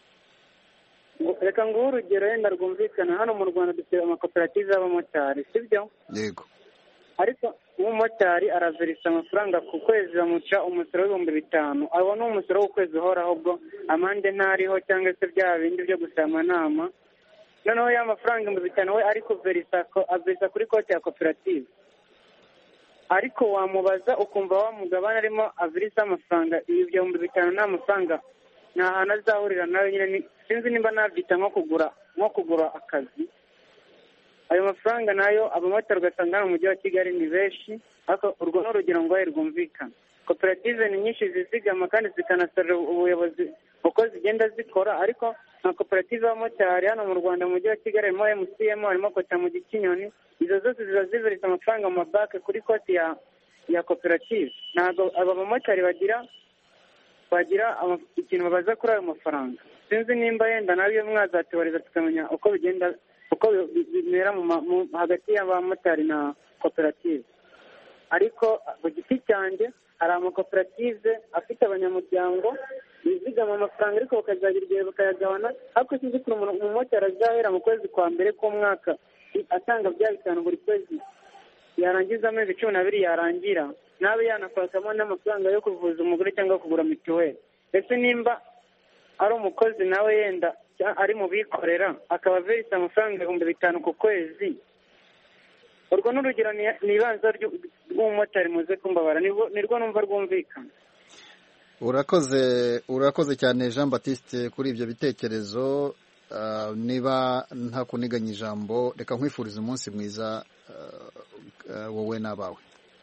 Reka nguhe urugero yenda rwumvikana. Hano mu Rwanda dufite amakoperative y'abamotari, sibyo? Yego. Ariko umumotari araverisa amafaranga ku kwezi, bamuca umusoro w'ibihumbi bitanu. Abo ni umusoro w'ukwezi uhoraho, ubwo amande ntariho cyangwa se bya bindi byo gusaba amanama. Noneho ya mafaranga ibihumbi bitanu we ari kuverisa averisa kuri konti ya koperative, ariko wamubaza ukumva wamugabana arimo averisa amafaranga ibihumbi bitanu. Nta mafaranga, nta hantu azahurira nawe. Nyine sinzi nimba nabyita nko kugura nko kugura akazi. Ayo mafaranga nayo abamotari ugasanga hano mu mujyi wa Kigali ni benshi, ariko urwo ni urugero ngo rwumvikana. Koperative ni nyinshi zizigama kandi zikanasarura ubuyobozi uko zigenda zikora, ariko nka koperative y'abamotari hano mu Rwanda mu mujyi wa Kigali harimo M C M, harimo Kota mu Gikinyoni. Izo zose ziba ziverisa amafaranga mu mabanki kuri konti ya ya koperative. Ntabwo aba bamotari bagira bagira ikintu babaza kuri ayo mafaranga. Sinzi nimba yenda nabiyo mwazatubariza tukamenya uko bigenda, uko bimera hagati y'abamotari na koperative. Ariko ku giti cyanjye hari amakoperative afite abanyamuryango bizigama amafaranga, ariko bakazagira igihe bakayagabana. Ariko sinzi ko umumotari azahera mu kwezi kwa mbere k'umwaka atanga bya bitanu buri kwezi, yarangiza amezi cumi n'abiri yarangira nabe yanakwakamo n'amafaranga yo kuvuza umugore cyangwa kugura mituweli. Ese nimba ari umukozi nawe yenda ari mu bikorera akaba averisa amafaranga ibihumbi bitanu ku kwezi, urwo n'urugero ni ibanza rw'umumotari muze kumbabara, nirwo numva rwumvikana. Urakoze urakoze cyane Jean Baptiste kuri ibyo bitekerezo. Uh, niba nta kuniganya ijambo, reka nkwifuriza umunsi mwiza uh, uh, wowe n'abawe.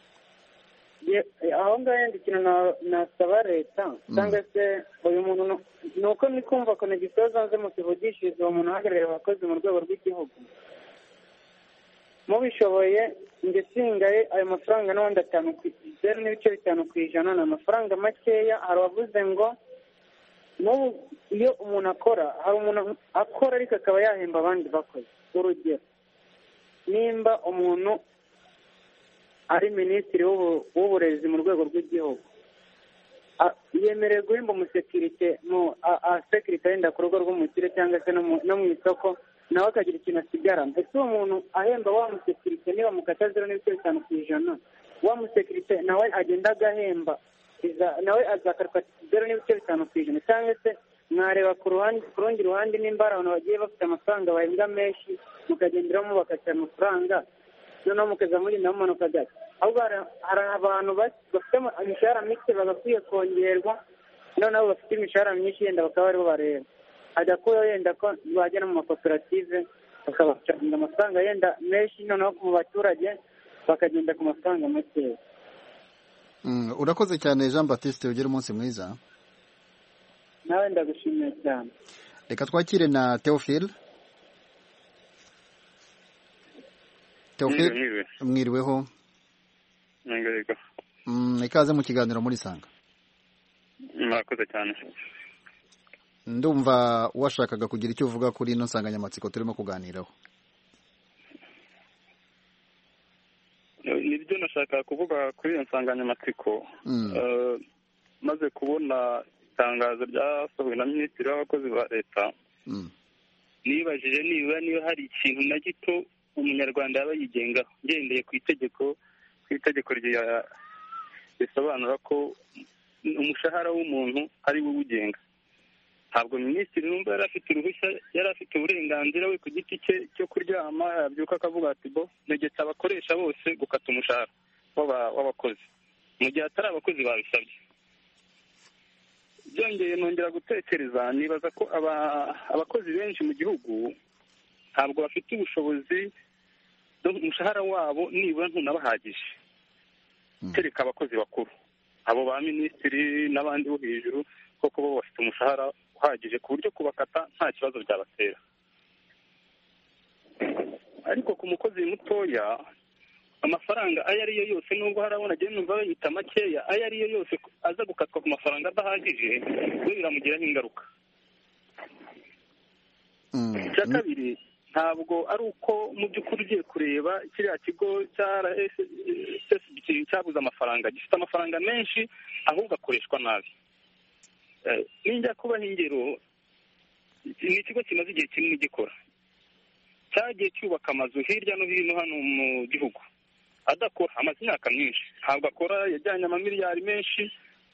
Aho ngaho yenda ikintu nasaba leta cyangwa se uyu muntu ni uko ni kumva ko n'igisoza nze mukivugishiriza uwo muntu uhagarariye abakozi mu rwego rw'igihugu, mubishoboye njye singaye ayo mafaranga n'ubundi atanu ku zeru n'ibice bitanu ku ijana ni amafaranga makeya. Hari abavuze ngo n'ubu iyo umuntu akora, hari umuntu akora ariko akaba yahemba abandi bakozi. Urugero, nimba umuntu ari minisitiri w'uburezi mu rwego rw'igihugu, yemerewe guhemba umusekirite mu asekirite yenda ku rugo rw'umukire cyangwa se no mu isoko nawe akagira ikintu asigarana. Ese uwo muntu ahemba wa musekirite niba mukata zero n'ibice bitanu ku ijana, wa musekirite nawe agenda agahemba nawe azakaruka zero n'ibice bitanu ku ijana, cyangwa se mwareba ku ruhande ku rundi ruhande nimba hari abantu bagiye bafite amafaranga bahembwa menshi mukagenderamo bakashyira amafaranga noneho mukaza murinda mumanuka gake. ahubwo hari abantu bafite imishahara mike bagakwiye kongerwa, noneho bafite imishahara myinshi yenda bakaba aribo bareba, hadakuyeho yenda ko bajya no mu makoperative bakabacunga amafaranga yenda menshi, noneho ku baturage bakagenda ku mafaranga makeya. Urakoze cyane Jean Baptiste, ugire umunsi mwiza. Nawe ndagushimiye cyane. Reka twakire na Theophile. Theophile, mwiriweho. Mwiriweho. Mm, ikaze mu kiganiro muri Sanga. Murakoze cyane. Ndumva washakaga kugira icyo uvuga kuri ino nsanganyamatsiko turimo kuganiraho. Nibyo nashaka kuvuga kuri iyo nsanganyamatsiko. Uh, maze kubona itangazo ryasohowe na Minisitiri w'abakozi ba leta, nibajije niba niba hari ikintu na gito umunyarwanda yaba yigengaho ngendeye ku itegeko ku itegeko risobanura ko umushahara w'umuntu ari we uwugenga. Ntabwo minisitiri numva yari afite uruhushya, yari afite uburenganzira we ku giti cye cyo kuryama yabyuka akavuga ati bo negetse abakoresha bose gukata umushahara w'abakozi mu gihe atari abakozi babisabye. Byongeye nongera gutekereza nibaza ko abakozi benshi mu gihugu ntabwo bafite ubushobozi, umushahara wabo nibura ntunabahagije, kereka abakozi bakuru abo ba minisitiri n'abandi bo hejuru, koko bo bafite umushahara uhagije ku buryo kubakata nta kibazo byabatera. Ariko ku mukozi mutoya amafaranga ayo ari yo yose, nubwo harabona agenda numva bayita makeya, ayo ari yo yose aza gukatwa ku mafaranga adahagije we biramugiraho ingaruka. Icya kabiri, ntabwo ari uko mu by'ukuri ugiye kureba kiriya kigo cya R S S B cyabuze amafaranga, gifite amafaranga menshi ahubwo akoreshwa nabi. Ninjya kubaha ingero, ni ikigo kimaze igihe kinini gikora, cyagiye cyubaka amazu hirya no hino hano mu gihugu adakora, amaze imyaka myinshi ntabwo akora, yajyanye amamiliyari menshi.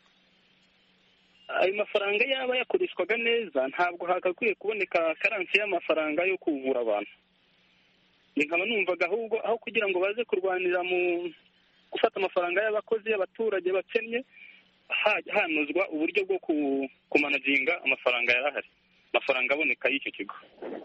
Ayo mafaranga yaba yakoreshwaga neza ntabwo hagakwiye kuboneka karansi y'amafaranga yo kuvura abantu. Nkaba numvaga ahubwo aho kugira ngo baze kurwanira mu gufata amafaranga y'abakozi y'abaturage bakennye, hanozwa uburyo bwo kumanaginga amafaranga yarahari, amafaranga aboneka y'icyo kigo.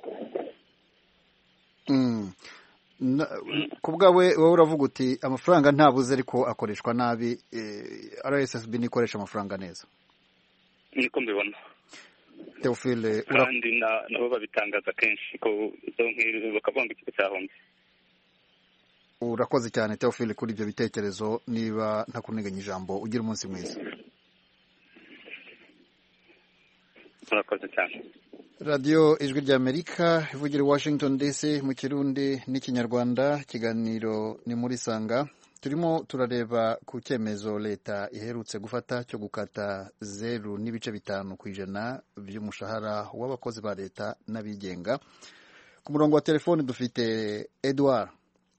Ku bwawe wowe uravuga uti amafaranga ntabuze ariko akoreshwa nabi, R S S B nikoresha amafaranga neza. Niko mbibona. Theophile, kandi nabo babitangaza kenshi ko bakavuga ngo ikigo cyahombye. Urakoze cyane Theophile kuri ibyo bitekerezo, niba ntakuniganya ijambo ugira umunsi mwiza. Urakoze cyane. Radio Ijwi ry'Amerika ivugira Washington D C mu Kirundi n'Ikinyarwanda, kiganiro ni muri Sanga. Turimo turareba ku cyemezo leta iherutse gufata cyo gukata zeru n'ibice bitanu ku ijana by'umushahara w'abakozi ba leta n'abigenga. Ku murongo wa telefone dufite Edouard.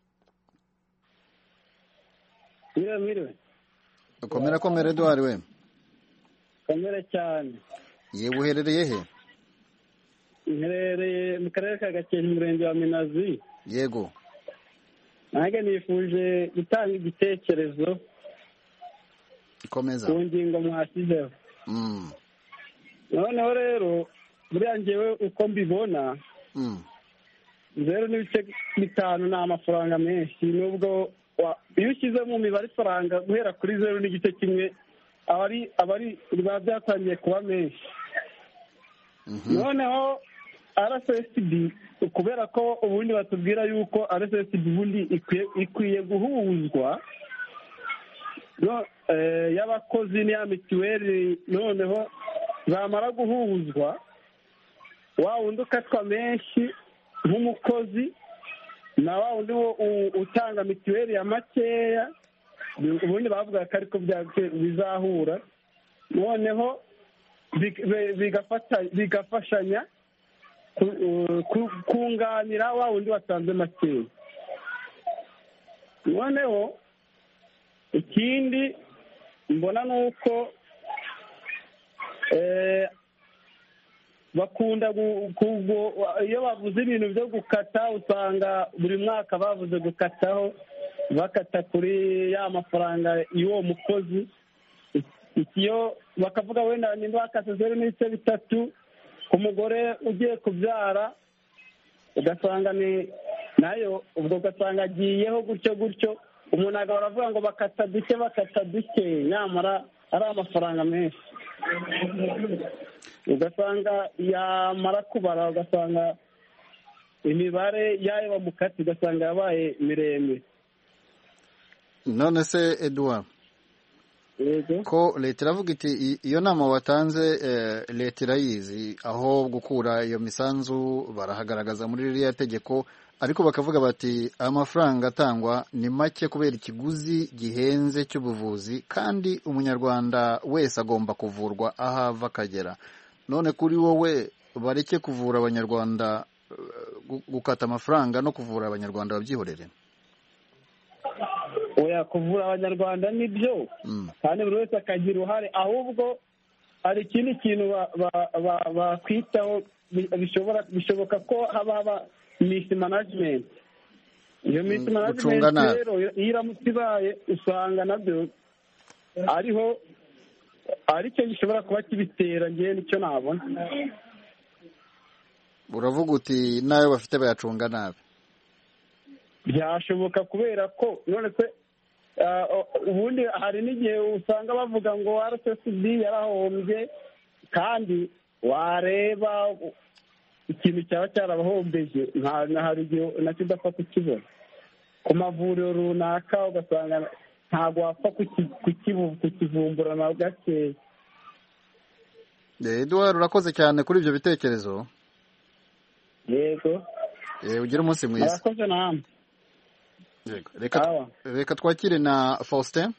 Mire mire. Komera komera Edouard we. Komera cyane. Yewe uherereye he? Nherereye mu karere ka Gakenke, umurenge wa Minazi. Yego. Nange nifuje gutanga igitekerezo ikomeza ku ngingo mwashyizeho. Mm. Noneho rero buriya njyewe uko mbibona, mm. zeru n'ibice bitanu ni amafaranga menshi, nubwo iyo ushyize mu mibare faranga guhera kuri zeru n'igice kimwe abari abari biba byatangiye kuba menshi. Mm-hmm. Noneho R S S B kubera ko ubundi batubwira yuko R S S B ubundi ikwiye guhuzwa no eh y'abakozi n'iya mituweli, noneho bamara guhuzwa wa wundi ukatwa menshi nk'umukozi na wa wundi utanga mituweli ya makeya, ubundi bavuga ko ariko bizahura, noneho bigafashanya kunganira wa wundi watanze makeya. Noneho ikindi mbona ni uko bakunda iyo bavuze ibintu byo gukata usanga buri mwaka bavuze gukataho bakata kuri ya mafaranga y'uwo mukozi, iyo bakavuga wenda nimba bakase zeru n'ibice bitatu ku mugore ugiye kubyara, ugasanga ni nayo ubwo ugasanga agiyeho gutyo gutyo, umuntu agahora avuga ngo bakata duke bakata duke, nyamara ari amafaranga menshi. Ugasanga yamara kubara ugasanga imibare yayo bamukati ugasanga yabaye miremire. None se Edouard, ko leta iravuga iti iyo nama watanze leta irayizi, aho gukura iyo misanzu barahagaragaza muri ririya tegeko, ariko bakavuga bati amafaranga atangwa ni make kubera ikiguzi gihenze cy'ubuvuzi, kandi umunyarwanda wese agomba kuvurwa aho ava akagera. None kuri wowe bareke kuvura abanyarwanda, gukata amafaranga no kuvura abanyarwanda babyihorere? Oya, kuvura abanyarwanda nibyo kandi buri wese akagira uruhare, ahubwo hari ikindi kintu bakwitaho, bishoboka ko haba haba misi management. Iyo misi management rero iyo iramutse ibaye usanga nabyo ariho aricyo gishobora kuba kibitera. Ngewe nicyo nabona. Uravuga uti nayo bafite bayacunga nabi? Byashoboka kubera ko none se ubundi hari n'igihe usanga bavuga ngo R S S B yarahombye, kandi wareba ikintu cyaba cyarabahombeje hari igihe nacyo udapfa kukibona ku mavuriro runaka, ugasanga ntabwo wapfa kukivumbura na gakeya. Edouard, urakoze cyane kuri ibyo bitekerezo. Yego, ugire umunsi mwiza. Murakoze namwe. Reka reka twakire na Faustin.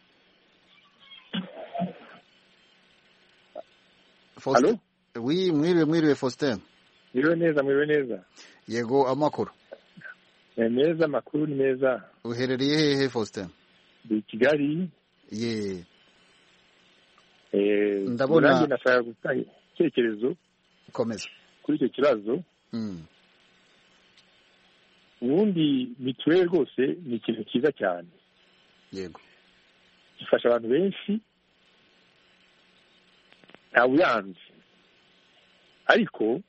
Faustin. Oui, mwiriwe mwiriwe Faustin. Mwiriwe neza, mwiriwe neza. Yego, amakuru? Neza, amakuru ni meza. Uherereye hehe Faustin? Ndi Kigali. Ye. Eh, ndabona nanjye nashaka gutanga icyerekezo. Komeza. Kuri icyo kibazo. Mm. Ubundi mituweli rwose ni ikintu cyiza cyane. Yego. Gifasha abantu benshi, ntawe uyanze. Ariko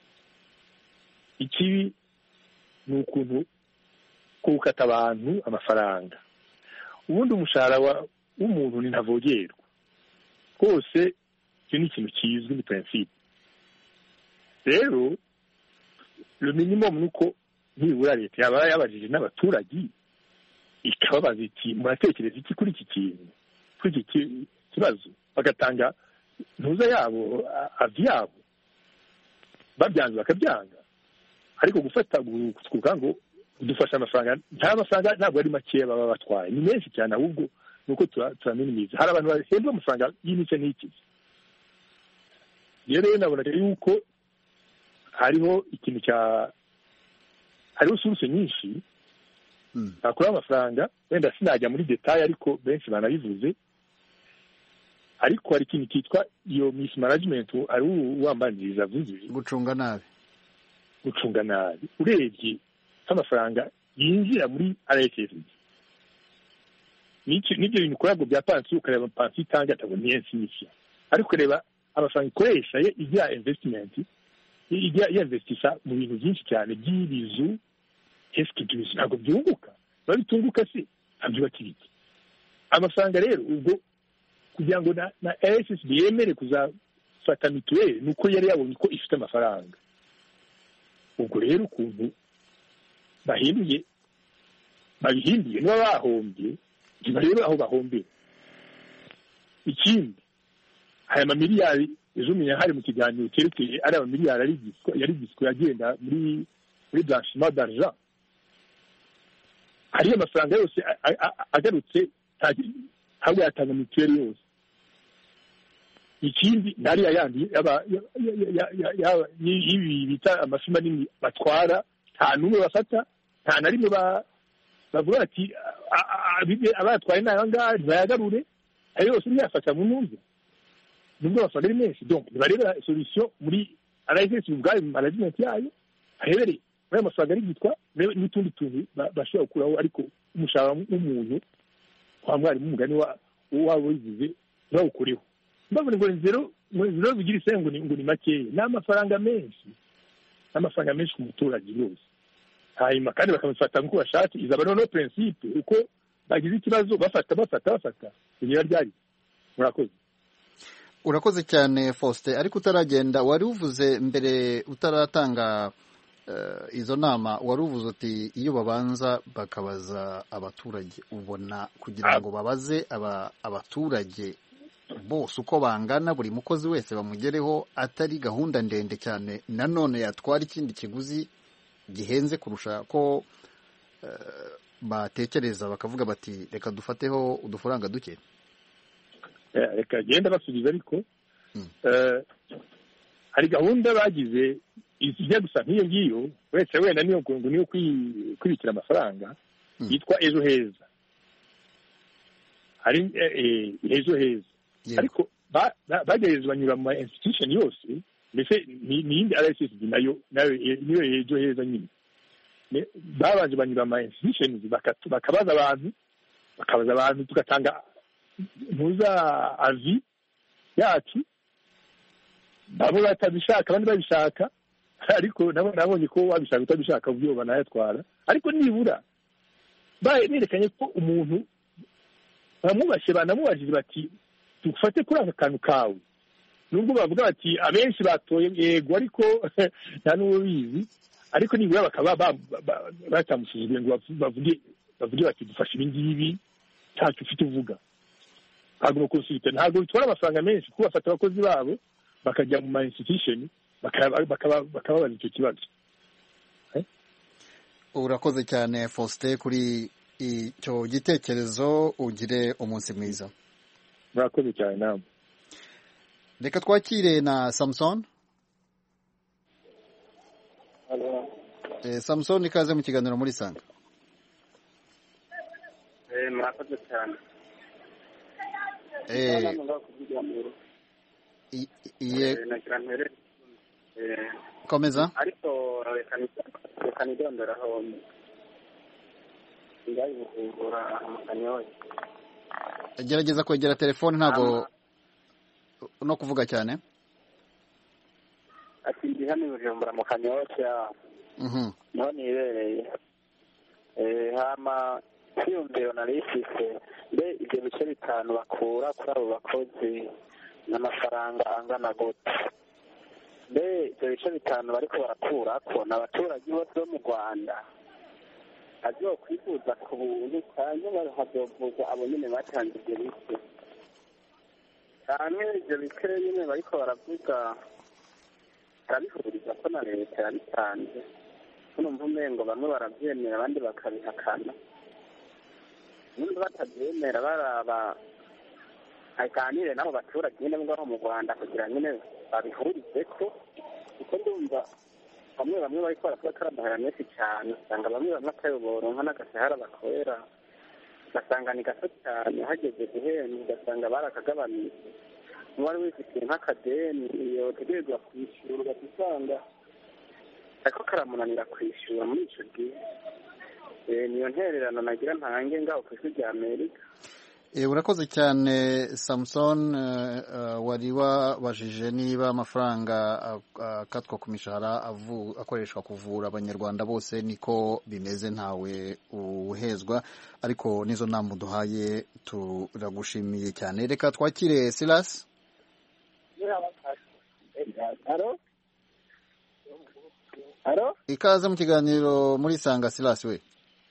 ikibi ni ukuntu gukata abantu amafaranga. Ubundi umushahara w'umuntu ni ntavogerwa rwose, icyo ni ikintu kizwi, ni principe. Rero le minimum ni uko nibura leta yaba yabajije n'abaturage ikababaza iti muratekereza iki kuri iki kintu, kuri iki kibazo, bagatanga ntuza yabo, avi yabo, babyanze bakabyanga. Ariko gufata kuvuga ngo dufasha amafaranga, nta mafaranga ntabwo ari make baba batwaye, ni menshi cyane, ahubwo nuko turaminimiza. Hari abantu bahembwa amafaranga y'imice n'iki. Rero nabona yuko hariho ikintu cya hariho source nyinshi bakora amafaranga, wenda sinajya muri detail ariko benshi banabivuze. Ariko hari ikintu kitwa iyo miss management, ari uwambaniriza avuze gucunga nabi. Gucunga nabi urebye amafaranga yinjira muri R S S B, nibyo bintu ukora ngo bya pansiyo, ukareba pansiyo itanga atabonye nyinshi, ariko ureba amafaranga ikoresha ijya investment, ijya investisha mu bintu byinshi cyane by'ibizu. Eske ibyo ntabwo byunguka? Babitunguka se ntabyo bakiriki amafaranga. Rero ubwo kugira ngo na, na R S S B yemere kuzafata mituweli nuko yari yabonye ko ifite amafaranga. Ubwo rero ukuntu bahinduye babihinduye niba bahombye, ntibarebe aho bahombeye. Ikindi, aya mamiliyari ejo umenya hari mu kiganiro cyerekeye ari amamiliyari yari giswe agenda muri muri blanchiment d'argent. Hariyo amafaranga yose agarutse ntabwo yatanga mituweli yose. ikindi nari yandi ibi bita amafi manini batwara nta n'umwe bafata nta na rimwe bavuga ati abatwaye n'aya ngaha ntibayagarure ayo yose ntiyafata mu numve nubwo amafaranga ari menshi donc ntibarebera solution muri arayisesi ubwayo mu management yayo arebere muri ayo mafaranga ari gitwa n'utundi tuntu bashobora gukuraho ariko umushahara w'umuntu kwa mwarimu umugani waba wivuze ntibawukoreho mbabona ngo zero zero bigira isengo ngo ni makeya ni amafaranga menshi n'amafaranga menshi ku muturage yose hanyuma kandi bakamufata nk'uko bashatse izaba noneho principe uko bagize ikibazo bafata bafata bafata kugira ryari. Murakoze. Urakoze cyane Faustin, ariko utaragenda wari uvuze mbere utaratanga uh, izo nama wari uvuze uti iyo babanza bakabaza abaturage ubona kugira ngo babaze aba, abaturage bose uko bangana buri mukozi wese bamugereho atari gahunda ndende cyane nanone yatwara ikindi kiguzi gihenze kurusha ko uh, batekereza bakavuga bati reka dufateho udufaranga duke. Reka genda basubiza ariko hari gahunda bagize ijya gusa nk'iyo ngiyo wese wenda niyo ngo niyo kwibikira amafaranga yitwa ejo heza hari ejo heza ariko bagereza banyura mu institution yose mbese n'iyindi R S S B nayo nayo niyo ejo heza nyine babanje banyura mu institution bakabaza abantu bakabaza abantu tugatanga ntuza avi yacu babo batabishaka abandi babishaka ariko nabo nabonye ko wabishaka utabishaka ubyo banayatwara ariko nibura berekanye ko umuntu bamubashe banamubajije bati tufate kuri aka kantu kawe nubwo bavuga bati abenshi batoye yego ariko nta n'uwo bizi ariko nibura bakaba batamusuzumye ngo bavuge bavuge bati dufashe ibi ngibi ntacyo ufite uvuga ntabwo konsulite ntabwo bitwara amafaranga menshi kuko bafata abakozi babo bakajya mu ma institution bakababaza icyo kibazo. Urakoze cyane Faustin kuri icyo gitekerezo, ugire umunsi mwiza. Murakoze cyane namwe. Reka twakire na Samson. Hello. Eh, Samson ikaze mu kiganiro muri Sanga. Eh, murakoze cyane. Eh, iye komeza ariko reka nidonderaho ngayi bujumbura amukanyoye gerageza kwegera telefone ntago no kuvuga cyane ati ndi hano bujumbura mu kanyoshya mhm none ibereye eh hama kwiyumvira narifise mbe ibyo bice bitanu bakura kuri abo bakozi n'amafaranga angana gute mbe ibyo bice bitanu bariko barakura ko n'abaturage bose bo mu Rwanda azokwifuza ku buntu cyane bahazovuza abo nyene batanze ibyo bice cyane ibyo bice nyene bariko baravuga barabihuriza ko na leta yabitanze numva umengo bamwe baravyemera abandi bakabihakana nimba batabyemera baraba aganire nabo baturage nyine ngaho mu Rwanda kugira nyine babihurize ko kuko ndumva bamwe bamwe bariko barakora karamahera menshi cyane usanga bamwe bamwe akayobora nka n'agasahara bakorera ugasanga ni gato cyane hageze guhembwa ugasanga barakagabanije n'uwari wifitiye nk'akadeni yotegerezwa kwishyura ugasanga ariko karamunanira kwishyura muri ico gihe niyo ntererano nagira ntange ngaho ku isi rya Amerika. E, urakoze cyane Samson. uh, uh, wari wabajije niba amafaranga akatwa uh, ku mishahara akoreshwa kuvura abanyarwanda bose niko bimeze ntawe uhezwa, ariko nizo nama duhaye turagushimiye cyane. Reka twakire Silas. Alo Alo ikaze mu kiganiro muri Sanga Silas we.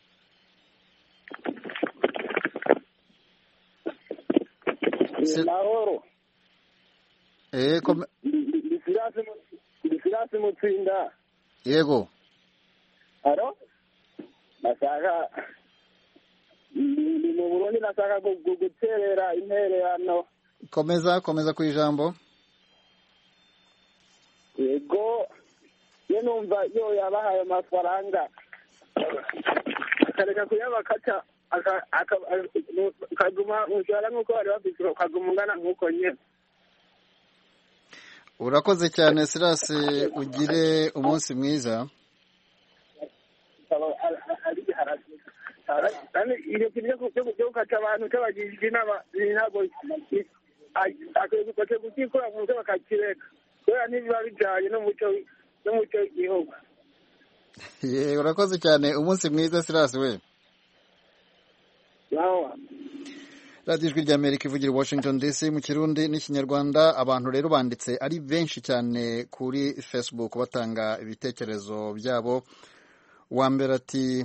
Mahoro. Eh kom Bisirasi bisirasi mutsinda. Yego. Aro? Nasaka ni mu Burundi nasaka guterera intererano komeza komeza ku ijambo. yego iyo numva yo yabahaye amafaranga akareka kuyabakata akaguma umushahara nk'uko bari bafite ukaguma ungana nk'uko nyine. Urakoze cyane Silas, ugire umunsi mwiza. iyo kintu cyo gukata abantu cy'abagishije inama ntabwo akwiye gukikora mu byo bakakireka kubera ntibiba bijyanye n'umuco n'umuco w'igihugu. Ye, urakoze cyane, umunsi mwiza Silas we. radiyo ijwi ry'Amerika ivugira Washington D C mu Kirundi n'Ikinyarwanda. Abantu rero banditse ari benshi cyane kuri Facebook batanga ibitekerezo byabo. Uwa mbere ati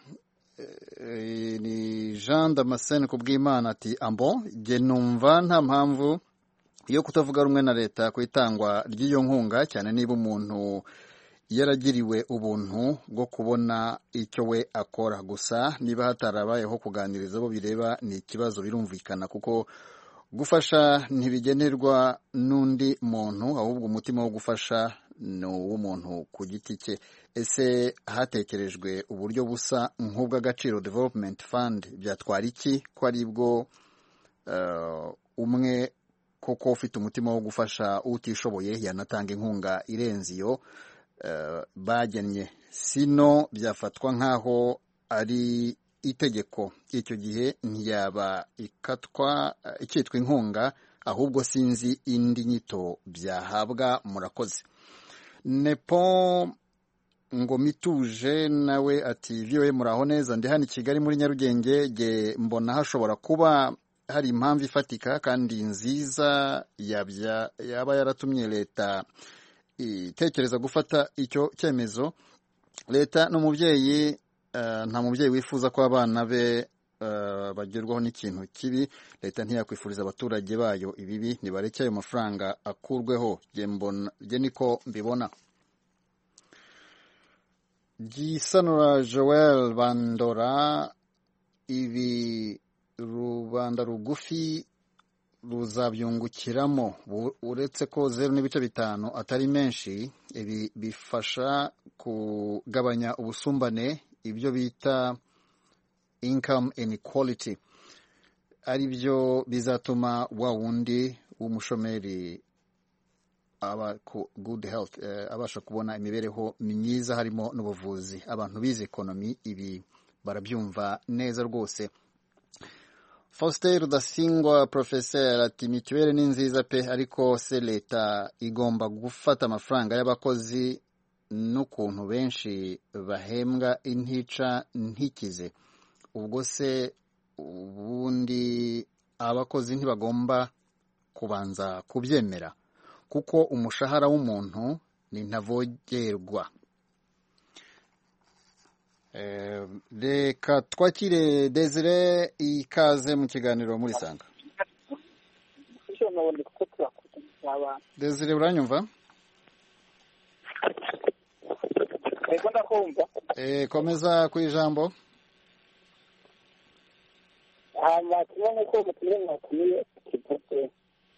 ni Jean Damascene Kubwimana ati ambo jye numva nta mpamvu yo kutavuga rumwe na leta ku itangwa ry'iyo nkunga, cyane niba umuntu yaragiriwe ubuntu bwo kubona icyo we akora. Gusa niba hatarabayeho kuganiriza abo bireba ni ikibazo, birumvikana, kuko gufasha ntibigenerwa n'undi muntu, ahubwo umutima wo gufasha ni uw'umuntu ku giti cye. Ese hatekerejwe uburyo busa nk'ubw'Agaciro Development Fund byatwara iki ko ari bwo uh, umwe koko ufite umutima wo gufasha utishoboye yanatanga inkunga irenze iyo uh, bagennye? Sino byafatwa nk'aho ari itegeko, icyo gihe ntiyaba ikatwa ikitwa inkunga, ahubwo sinzi indi nyito byahabwa. Murakoze. Nepo ngo mituje nawe ati viwe muraho neza, ndi hano i Kigali muri Nyarugenge. Ge mbona hashobora kuba hari impamvu ifatika kandi nziza yabya yaba yaratumye leta itekereza gufata icyo cyemezo. Leta n'umubyeyi, uh, nta mubyeyi wifuza ko abana be uh, bagerwaho n'ikintu kibi. Leta ntiyakwifuriza abaturage bayo ibibi, nibareke ayo mafaranga akurweho. Je mbona je niko mbibona. Gisanura Joel Bandora, ibi rubanda rugufi ruzabyungukiramo, uretse ko zeru n'ibice bitanu atari menshi. Ibi bifasha kugabanya ubusumbane, ibyo bita income inequality, ari byo bizatuma wa wundi w'umushomeri aba ku good health, eh, abasha kubona imibereho myiza, harimo n'ubuvuzi. Abantu bize ekonomi ibi barabyumva neza rwose. Faustin Rudasingwa Professor ati mituweli ni nziza pe, ariko se leta igomba gufata amafaranga y'abakozi n'ukuntu benshi bahembwa intica ntikize. Ubwo se ubundi abakozi ntibagomba kubanza kubyemera, kuko umushahara w'umuntu ni ntavogerwa. Eh, reka twakire Desire, ikaze mu kiganiro muri Sanga. Desire, uranyumva? Ego ndakumva. Eh, komeza ku ijambo. Hama kimwe n'uko mutumye mwakumiye kipote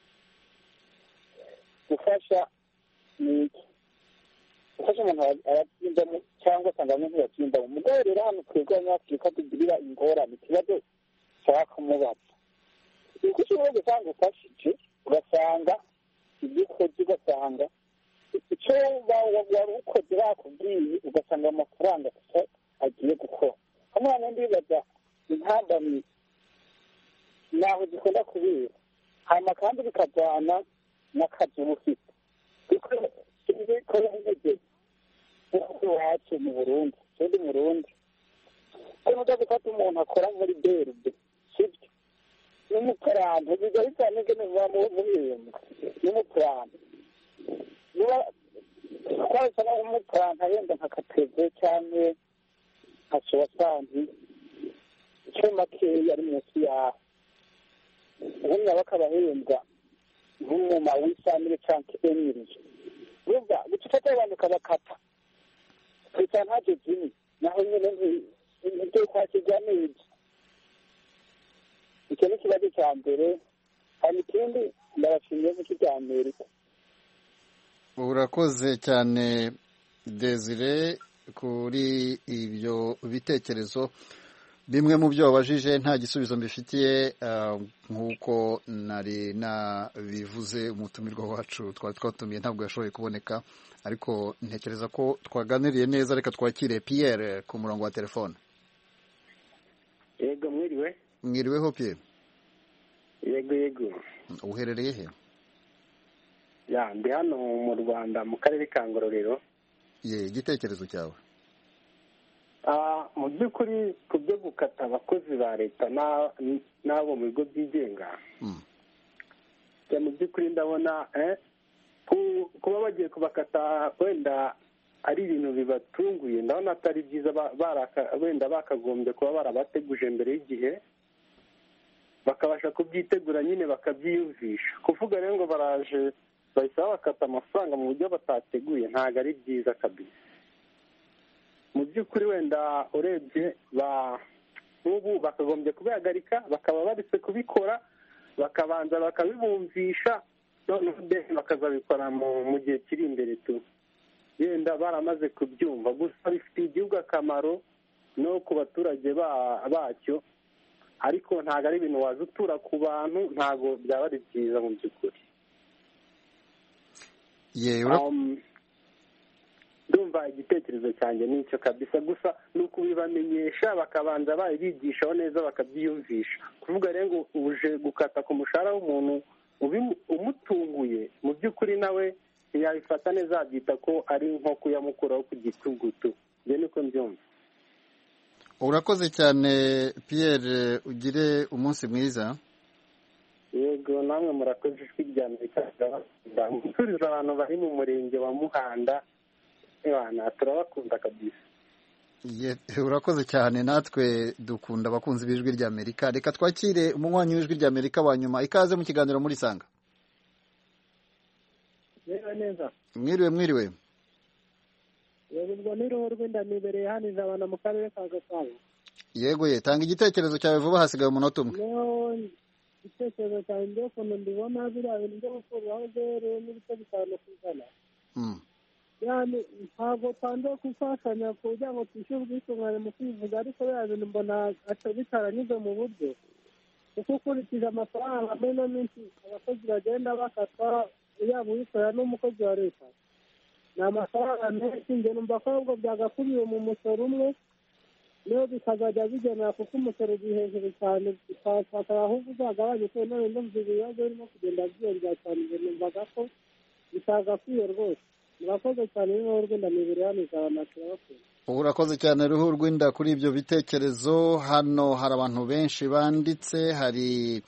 gufasha ni iki? Gufasha umuntu aratsindamo cyangwa se ngo ntiyatsindamo. Mugabo rero hano twebwe Abanyafurika tugirira ingorane, ikibazo cya kumubaza. Icyo ushobora gusanga ufashije ugasanga ibyo ukoze, ugasanga icyo wari ukoze bakubwiye, ugasanga amafaranga agiye gukora. Hano ndibaza intambamyi naho zikunda kubera, hanyuma kandi bikajyana n'akazi uba ufite. Kuko kora intege iwacu mu Burundi, kandi mu Burundi kuko gufata umuntu akora muri berube sibyo, n'umukarani biga bitane ke muba mu bihembo n'umukarani niba twasa n'umukarani yenda nka kateze cyane nka santi icyo makeya ari munsi yaho, ubundi bakabahembwa nk'umuma w'isamire cyangwa emiri. Ruva gucifata abantu kabakata kwita ntaje zini naho nyine n'ibyo kwakirwa neza. Icyo ni ikibazo cya mbere. hanyuma ikindi ndabashimiye mu cya Amerika. Urakoze cyane Desire kuri ibyo bitekerezo. Bimwe mu byo wabajije nta gisubizo mbifitiye, nk'uko nari nabivuze umutumirwa wacu twari twatumiye ntabwo yashoboye kuboneka, ariko ntekereza ko twaganiriye neza. Reka twakire Pierre ku murongo wa telefone. Yego, mwiriwe. Mwiriweho Pierre. Yego yego. Uherereye he? Ya, ndi hano mu Rwanda mu karere ka Ngororero. Ye, igitekerezo cyawe? Ah, mu by'ukuri ku byo gukata abakozi ba leta n'abo mu bigo byigenga, mu by'ukuri ndabona kuba bagiye kubakata wenda ari ibintu bibatunguye, ndabona atari byiza. Wenda bakagombye kuba barabateguje mbere y'igihe, bakabasha kubyitegura nyine bakabyiyumvisha. Kuvuga rero ngo baraje bahita bakata amafaranga mu buryo batateguye, ntabwo ari byiza kabisa. Mu by'ukuri wenda urebye nk'ubu bakagombye kubihagarika, bakaba baretse kubikora, bakabanza bakabibumvisha, noneho bakazabikora mu gihe kiri imbere tu. Yenda baramaze kubyumva, gusa bifitiye igihugu akamaro no ku baturage bacyo, ariko ntabwo ari ibintu waza utura ku bantu, ntabwo byaba ari byiza mu by'ukuri. Ndumva igitekerezo cyanjye nicyo kabisa, gusa ni ukubibamenyesha, bakabanza babigishaho neza bakabyiyumvisha. Kuvuga rero ngo uje gukata ku mushahara w'umuntu umutunguye, mu by'ukuri nawe ntiyabifata neza, yabyita ko ari nko kuyamukuraho ku gitugutu. Njye niko mbyumva. Urakoze cyane Pierre, ugire umunsi mwiza. Yego, namwe murakoze. Ijwi rya Amerika nsuriza abantu bari mu murenge wa Muhanda, turabakunda kabisa. Urakoze cyane, natwe dukunda abakunzi b'ijwi rya Amerika. Reka twakire umunywanyi w'ijwi rya Amerika wa nyuma. Ikaze mu kiganiro muri Sanga. Mwiriwe mwiriwe. Yego, ubwo ni roho rw'inda nibereye hano ijabana mu karere ka Gasabo. Yego ye, tanga igitekerezo cyawe vuba, hasigaye umunota umwe. No, igitekerezo cyawe ndio kono ndibona biriya bintu byo gukuraho zero n'ibice bitanu ku ijana. Yani ntabwo twanze gufashanya kugira ngo twishyure ubwisungane mu kwivuza, ariko biriya bintu mbona bitaranyuze mu buryo, kuko ukurikije amafaranga muri ino minsi abakozi bagenda bakatwa, yaba uwikorera n'umukozi wa leta, ni amafaranga menshi. Njye numva ko ahubwo byagakubiwe mu musoro umwe, niyo bikazajya bigenera, kuko umusoro uri hejuru cyane, twakora ahubwo uzagabanye, kuko none ndumva ibibazo birimo kugenda byiyongera cyane. Njye numvaga ko bitagakwiye rwose. Murakoze cyane, ruhu rw'inda nibere hano ijana, turabakunda. Urakoze cyane ruhu rw'inda kuri ibyo bitekerezo. Hano hari abantu benshi banditse, hari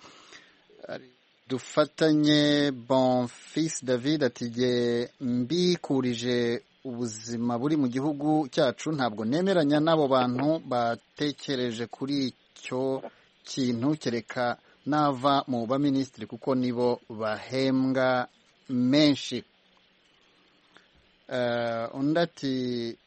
dufatanye Bonfils David atige mbikurije ubuzima buri mu gihugu cyacu, ntabwo nemeranya n'abo bantu batekereje kuri icyo kintu, kereka nava mu baminisitiri kuko nibo bahembwa menshi. Undi ati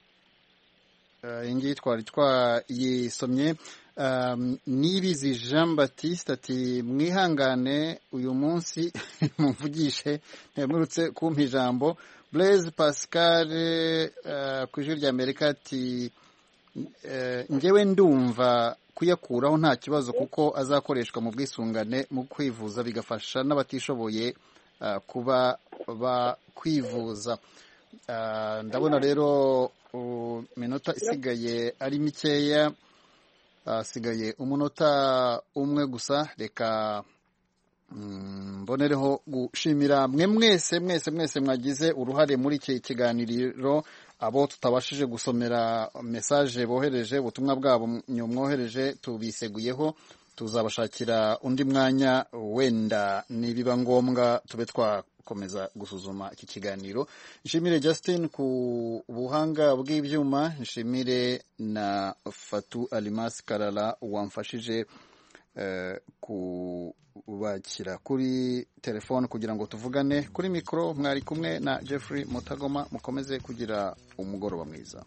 iyi twari twayisomye. Nibizi Jean Baptiste ati mwihangane uyu munsi mumvugishe ntemurutse kumpa ijambo. Blaise Pascal ku ijwi rya Amerika ati njyewe ndumva kuyakuraho nta kibazo, kuko azakoreshwa mu bwisungane mu kwivuza, bigafasha n'abatishoboye kuba bakwivuza. Ndabona rero minota isigaye ari mikeya, asigaye umunota umwe gusa. Reka mbonereho gushimira mwe mwese mwese mwese mwagize uruhare muri iki kiganiro, abo tutabashije gusomera message bohereje, ubutumwa bwabo mwohereje tubiseguyeho, tuzabashakira undi mwanya, wenda nibiba ngombwa tube twakomeza gusuzuma iki kiganiro. Nshimire Justin ku buhanga bw'ibyuma, nshimire na Fatu Alimas Karala wamfashije uh, kubakira kuri telefone kugira ngo tuvugane. Kuri mikro mwari kumwe na Jeffrey Mutagoma. Mukomeze kugira umugoroba mwiza.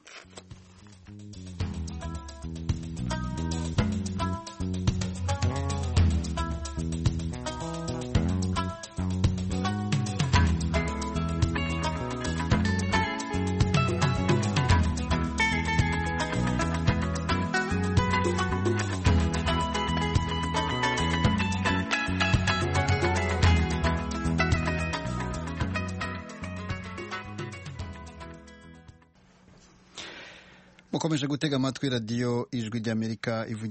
mukomeje gutega amatwi radiyo ijwi ry'Amerika ivugira